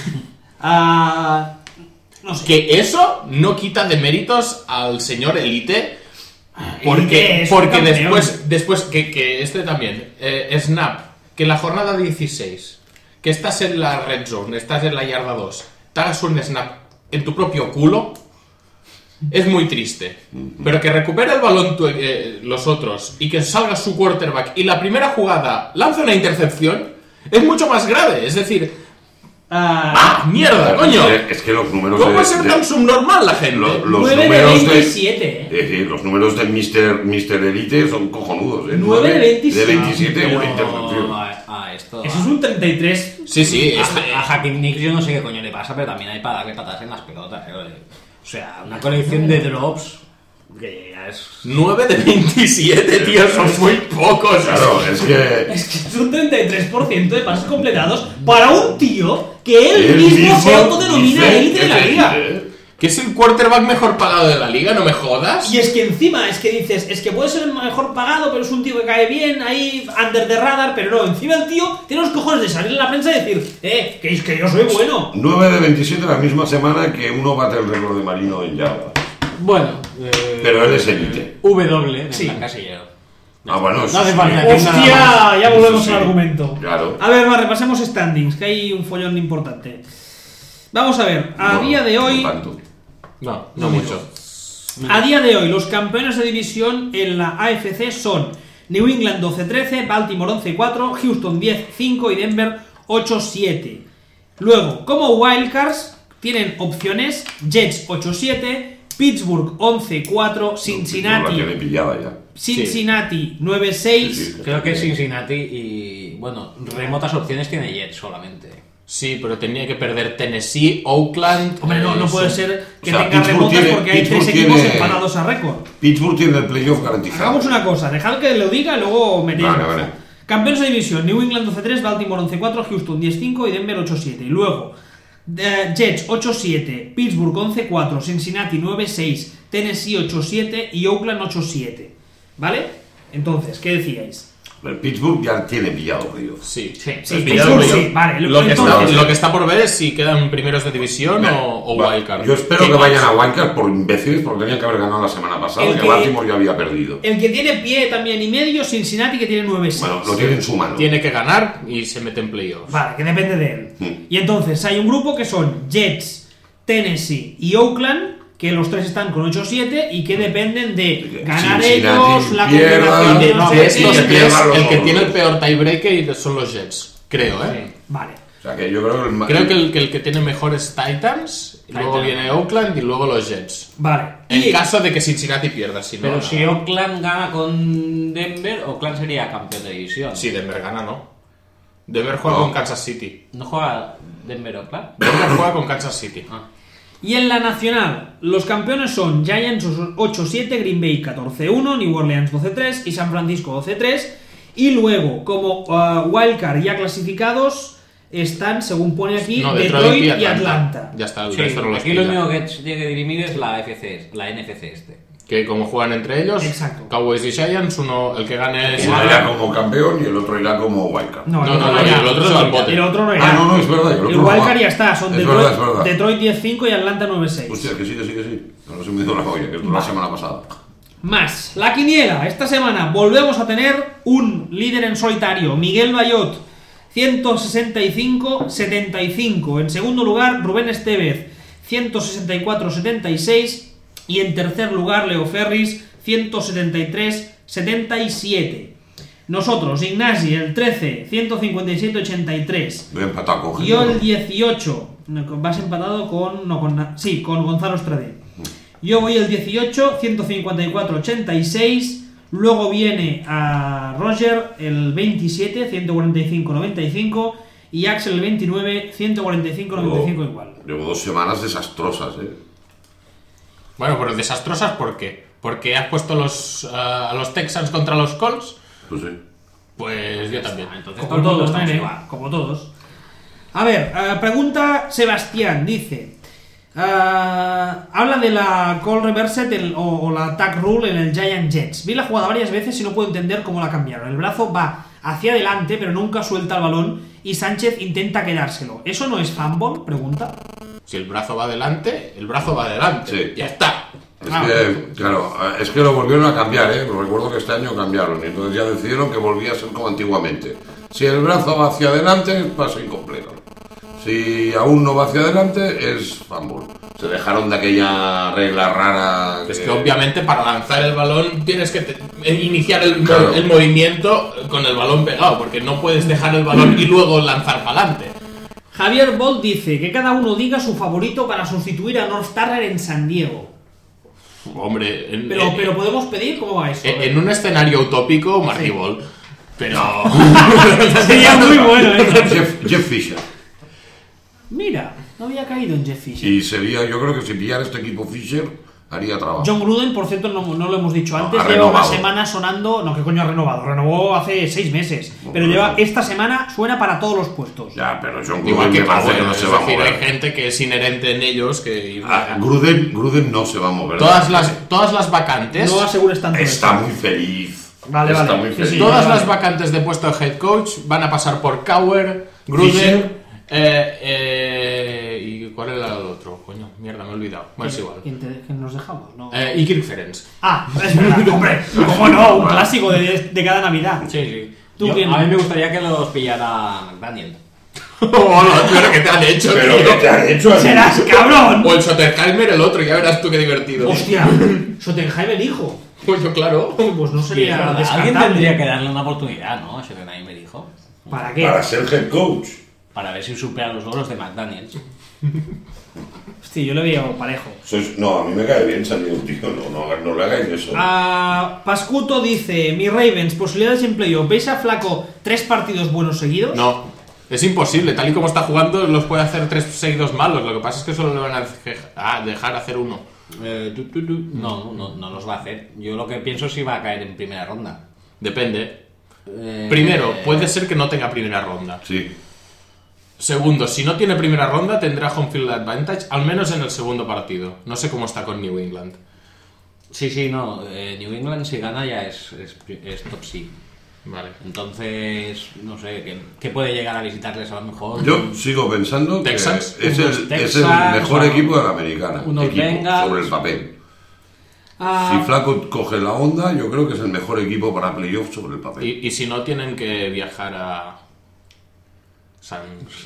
No sé. Que eso no quita de méritos al señor Elite. Elite es un Porque campeón. después que este también, Snap, que en la jornada 16, que estás en la red zone, estás en la yarda 2, te hagas un snap en tu propio culo, es muy triste. Pero que recupere el balón los otros y que salga su quarterback y la primera jugada lance una intercepción, es mucho más grave. Es decir, ¡mierda, coño! Es que los números ¿Cómo puede ser tan subnormal la gente? los 9 de números 27, Es decir, los números del Mr. Elite son cojonudos, ¿eh? 9 de 27. De 27, Pero una intercepción. esto... Eso es un 33. Sí, sí, A Hakim Nicks yo no sé qué coño le pasa, pero también hay para darle patadas en las pelotas. O sea, una colección de drops que ya es... 9 de 27, tío, son muy pocos. Claro, es que... Es que es un 33% de pases completados para un tío que él él mismo se mismo autodenomina dice élite de la que es liga. élite. Que es el quarterback mejor pagado de la liga, no me jodas. Y es que encima, es que dices, es que puede ser el mejor pagado, pero es un tío que cae bien, ahí, under the radar, pero no, encima el tío tiene los cojones de salir en la prensa y decir, que es que yo soy bueno. 9 de 27 la misma semana que uno bate el récord de Marino en yardas. Bueno, Pero él es élite. W en Sí. plan casillero. Ah, bueno, No sí, hace sí. falta decir nada Hostia, más. ya volvemos Sí, al sí. argumento. Claro. A ver, va, repasemos standings, que hay un follón importante. Vamos a ver, a No, día de hoy... no tanto. No mucho. A día de hoy, los campeones de división en la AFC son New England 12-13, Baltimore 11-4, Houston 10-5 y Denver 8-7. Luego, como wildcards, tienen opciones Jets 8-7, Pittsburgh 11-4, La Cincinnati tiene pillada ya. 9-6. Sí, sí. Creo que Cincinnati y... Bueno, remotas opciones tiene Jets solamente. Sí, pero tenía que perder Tennessee, Oakland. Hombre, no sí. puede ser que O sea, tenga Pittsburgh remotas tiene- porque hay Pittsburgh 3 equipos tiene- empatados a récord. Pittsburgh tiene el playoff garantizado. Hagamos una cosa, dejad que lo diga y luego metéis. Vale, baza. vale. Campeones de división: New England 12-3, Baltimore 11-4, Houston 10-5 y Denver 8-7. Y luego, Jets 8-7, Pittsburgh 11-4, Cincinnati 9-6, Tennessee 8-7 y Oakland 8-7. ¿Vale? Entonces, ¿qué decíais? El Pittsburgh ya tiene pillado, tío. Sí, Sí, Has Pittsburgh pillado el sí, playoff. vale, Lo que, entonces- lo que está por ver es si quedan primeros de división o Va, wildcard. Yo espero que vayan a wildcard por imbéciles porque tenían que haber ganado la semana pasada, El que que- Baltimore ya había perdido. El que tiene pie también y medio, Cincinnati, que tiene 9-6. Bueno, lo tiene en su mano. Tiene que ganar y se mete en playoffs. Vale, que depende de él. Mm. Y entonces hay un grupo que son Jets, Tennessee y Oakland, que los tres están con 8-7 y que dependen de ganar Cincinnati ellos, la pierda, combinación de De no sé estos que qué. tres, pierdan los el que otros. tiene el peor tiebreaker son los Jets, creo, ¿eh? Vale. O sea que yo creo que Creo que el que tiene mejor es Titans, y luego viene Oakland y luego los Jets. Vale. En caso de que Cincinnati pierda, si no... Pero no. si Oakland gana con Denver, Oakland sería campeón de división. Si Denver gana, no. Denver juega No. con Kansas City. ¿No juega Denver Oakland? Denver juega con Kansas City. Y en la nacional, los campeones son Giants 8-7, Green Bay 14-1, New Orleans 12-3 y San Francisco 12-3. Y luego, como wildcard ya clasificados, están, según pone aquí, No, Detroit y Atlanta. Ya está, el Sí, resto no los aquí lo pilla. único que tiene que dirimir es la NFC este. Que como juegan entre ellos, Exacto. Cowboys y Giants, uno, el que gane es... uno irá como campeón y el otro irá como wildcard. No, No, no, irá. el otro es al bote. El otro no irá. Ah, no, es verdad. El wildcard ya está, son es Detroit, verdad, es verdad. Detroit 10-5 y Atlanta 9-6. Hostia, que sí. No se me dio la olla, que esto la semana pasada. Más, la quiniela. Esta semana volvemos a tener un líder en solitario, Miguel Bayot, 165-75. En segundo lugar, Rubén Estevez, 164-76. Y en tercer lugar, Leo Ferris, 173-77. Nosotros, Ignasi, el 13, 157-83. Voy a empatar con Yo el gente. 18, vas empatado con Gonzalo Estrade. Yo voy el 18, 154-86. Luego viene a Roger el 27, 145-95. Y Axel el 29, 145-95 igual. Llevo 2 semanas desastrosas, Bueno, pero desastrosas, ¿por qué? Porque has puesto a los Texans contra los Colts. Pues sí. Pues yo también. Entonces Como todos, estamos nene, igual. como todos. A ver, pregunta Sebastián, dice... habla de la call reversed o la tag rule en el Giant Jets. Vi la jugada varias veces y no puedo entender cómo la cambiaron. El brazo va hacia adelante, pero nunca suelta el balón y Sánchez intenta quedárselo. ¿Eso no es fumble? Pregunta. Si el brazo va adelante, el brazo va adelante. Sí. Ya está. Es que, claro, es que lo volvieron a cambiar, recuerdo que este año cambiaron, y entonces ya decidieron que volvía a ser como antiguamente. Si el brazo va hacia adelante, es pase incompleto. Si aún no va hacia adelante, es fumble. Se dejaron de aquella regla rara. Es que obviamente para lanzar el balón tienes que iniciar el Claro. movimiento con el balón pegado, porque no puedes dejar el balón y luego lanzar para adelante. Javier Bolt dice que cada uno diga su favorito para sustituir a North Turner en San Diego. Hombre, Pero podemos pedir cómo va eso. en un escenario utópico, Marty Ball. Pero... Sería muy bueno, Jeff Fisher. Mira, no había caído en Jeff Fisher. Y sería, yo creo que si pillara este equipo Fisher, haría trabajo. John Gruden, por cierto, no lo hemos dicho No, antes, ha lleva una renovado. semana sonando. No, ¿qué coño ha renovado? Renovó hace 6 meses. Pero lleva esta semana, suena para todos los puestos. Ya, pero John Igual Gruden que me parece que Powell, no es se va a decir, hay mover. gente que es inherente en ellos que... Gruden no se va a mover. Todas las vacantes... No asegures tanto. Está eso. muy feliz. Vale, Está vale. muy Sí, feliz. sí. Todas vale. las vacantes de puesto de head coach van a pasar por Cowher, Gruden... Fisher. ¿Y cuál era el otro? Coño, mierda, me he olvidado. Bueno, es igual. ¿Quién nos dejamos? No. Y Kirk Ferentz. Ah, es verdad, hombre. ¿Cómo no? Un clásico de cada Navidad. Sí, sí. ¿Tú quién? A mí me gustaría que los pillara McDaniel. ¡Hola! Pero ¿qué te han hecho, Pero tío? ¿qué te han hecho? ¡Serás cabrón! O el Schottenheimer, el otro, ya verás tú qué divertido. ¡Hostia! Schottenheimer el hijo. Pues yo, claro. Pues no Sí, es sería verdad. Alguien descartable. tendría que darle una oportunidad, ¿no? A Schottenheimer, dijo. ¿Para qué? Para ser head coach. Para ver si supera los logros de McDaniels. Hostia, yo lo veo parejo. No, a mí me cae bien salir un tío. No le hagáis eso. Pascuto dice: Mi Ravens, posibilidades en playoff. ¿Veis a Flaco 3 partidos buenos seguidos? No, es imposible. Tal y como está jugando, los puede hacer 3 seguidos malos. Lo que pasa es que solo le van a dejar hacer uno. No los va a hacer. Yo lo que pienso es si va a caer en primera ronda. Depende. Primero, puede ser que no tenga primera ronda. Sí. Segundo, si no tiene primera ronda, tendrá home field advantage, al menos en el segundo partido. No sé cómo está con New England. Sí, no. New England si gana ya es top seed. Vale. Entonces, no sé, ¿qué puede llegar a visitarles a lo mejor? Yo sigo pensando que Texans. es Unos el Texans, mejor o equipo de la americana. unos Equipo, Bengals. sobre el papel. Ah, Si Flaco coge la onda, yo creo que es el mejor equipo para playoff sobre el papel. Y si no, tienen que viajar a San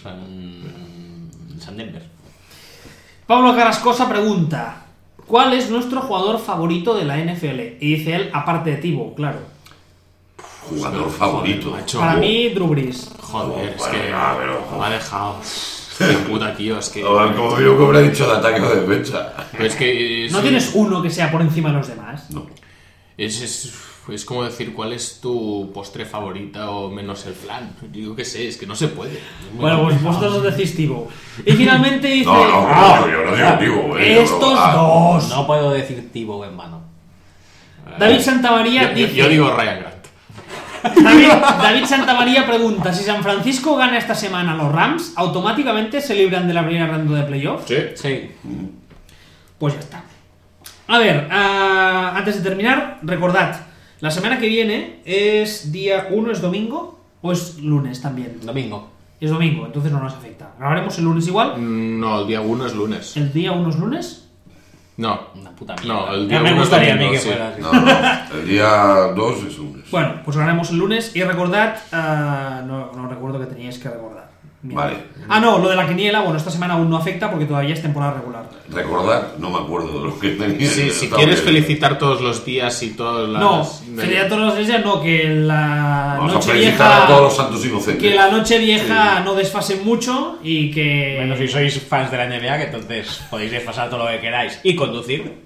Denver. Pablo Carrascosa pregunta: ¿Cuál es nuestro jugador favorito de la NFL? Y dice él, aparte de Tibo, claro. Jugador favorito. macho. Para mí, Drew Brees. Joder, es Bueno, que ya, pero- me ha dejado. Qué puta, tío, es que. Como yo que hubiera dicho de ataque o de defensa. Pero es que. ¿No tienes uno que sea por encima de los demás? No. Es como decir cuál es tu postre favorita o menos el flan. Digo que sé, es que no se puede. Bueno, pues vosotros os decís Tibo. Y finalmente dice... No, yo no digo tío, estos dos. No puedo decir Tibo en vano. David Santamaría dice... Yo digo Ryan Grant. David Santamaría pregunta: si San Francisco gana esta semana a los Rams, ¿automáticamente se libran de la primera ronda de playoffs? Sí. Sí. Pues ya está. A ver, antes de terminar, recordad, la semana que viene es día 1, ¿es domingo? ¿O es lunes también? Domingo. Es domingo, entonces no nos afecta. Grabaremos el lunes igual. No, el día 1 es lunes. ¿El día 1 es lunes? No. Una puta mierda. No, el Ya día me 1 es gustaría a mí domingo, que sí. fuera así. No, el día 2 es lunes. Bueno, pues grabaremos el lunes y recordad... no recuerdo que teníais que recordar. Mira. Vale. No, lo de la quiniela, bueno, esta semana aún no afecta porque todavía es temporada regular. Recordad, no me acuerdo de lo que tenía. Sí, si quieres felicitar todos los días y todas las... No, sería todos los días, no, que la Vamos a noche felicitar vieja... a todos los santos inocentes. Que la noche vieja no desfasen mucho y que... Bueno, si sois fans de la NBA, que entonces podéis desfasar todo lo que queráis y conducir.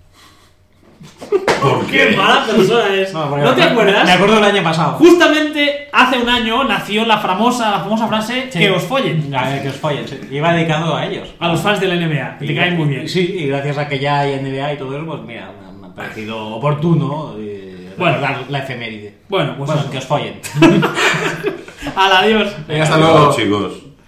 ¿Por ¡Qué mala persona es! porque ¿No te acuerdas? Me acuerdo del año pasado. Justamente hace un año nació la famosa frase Sí. que os follen. Que os follen, sí. Iba dedicado a ellos. A los fans de la NBA, que te caen muy bien. Sí, y gracias a que ya hay NBA y todo eso, pues mira, me ha parecido oportuno recordar la efeméride. Bueno, pues eso. que os follen. Al adiós. Venga, hasta luego. Chicos.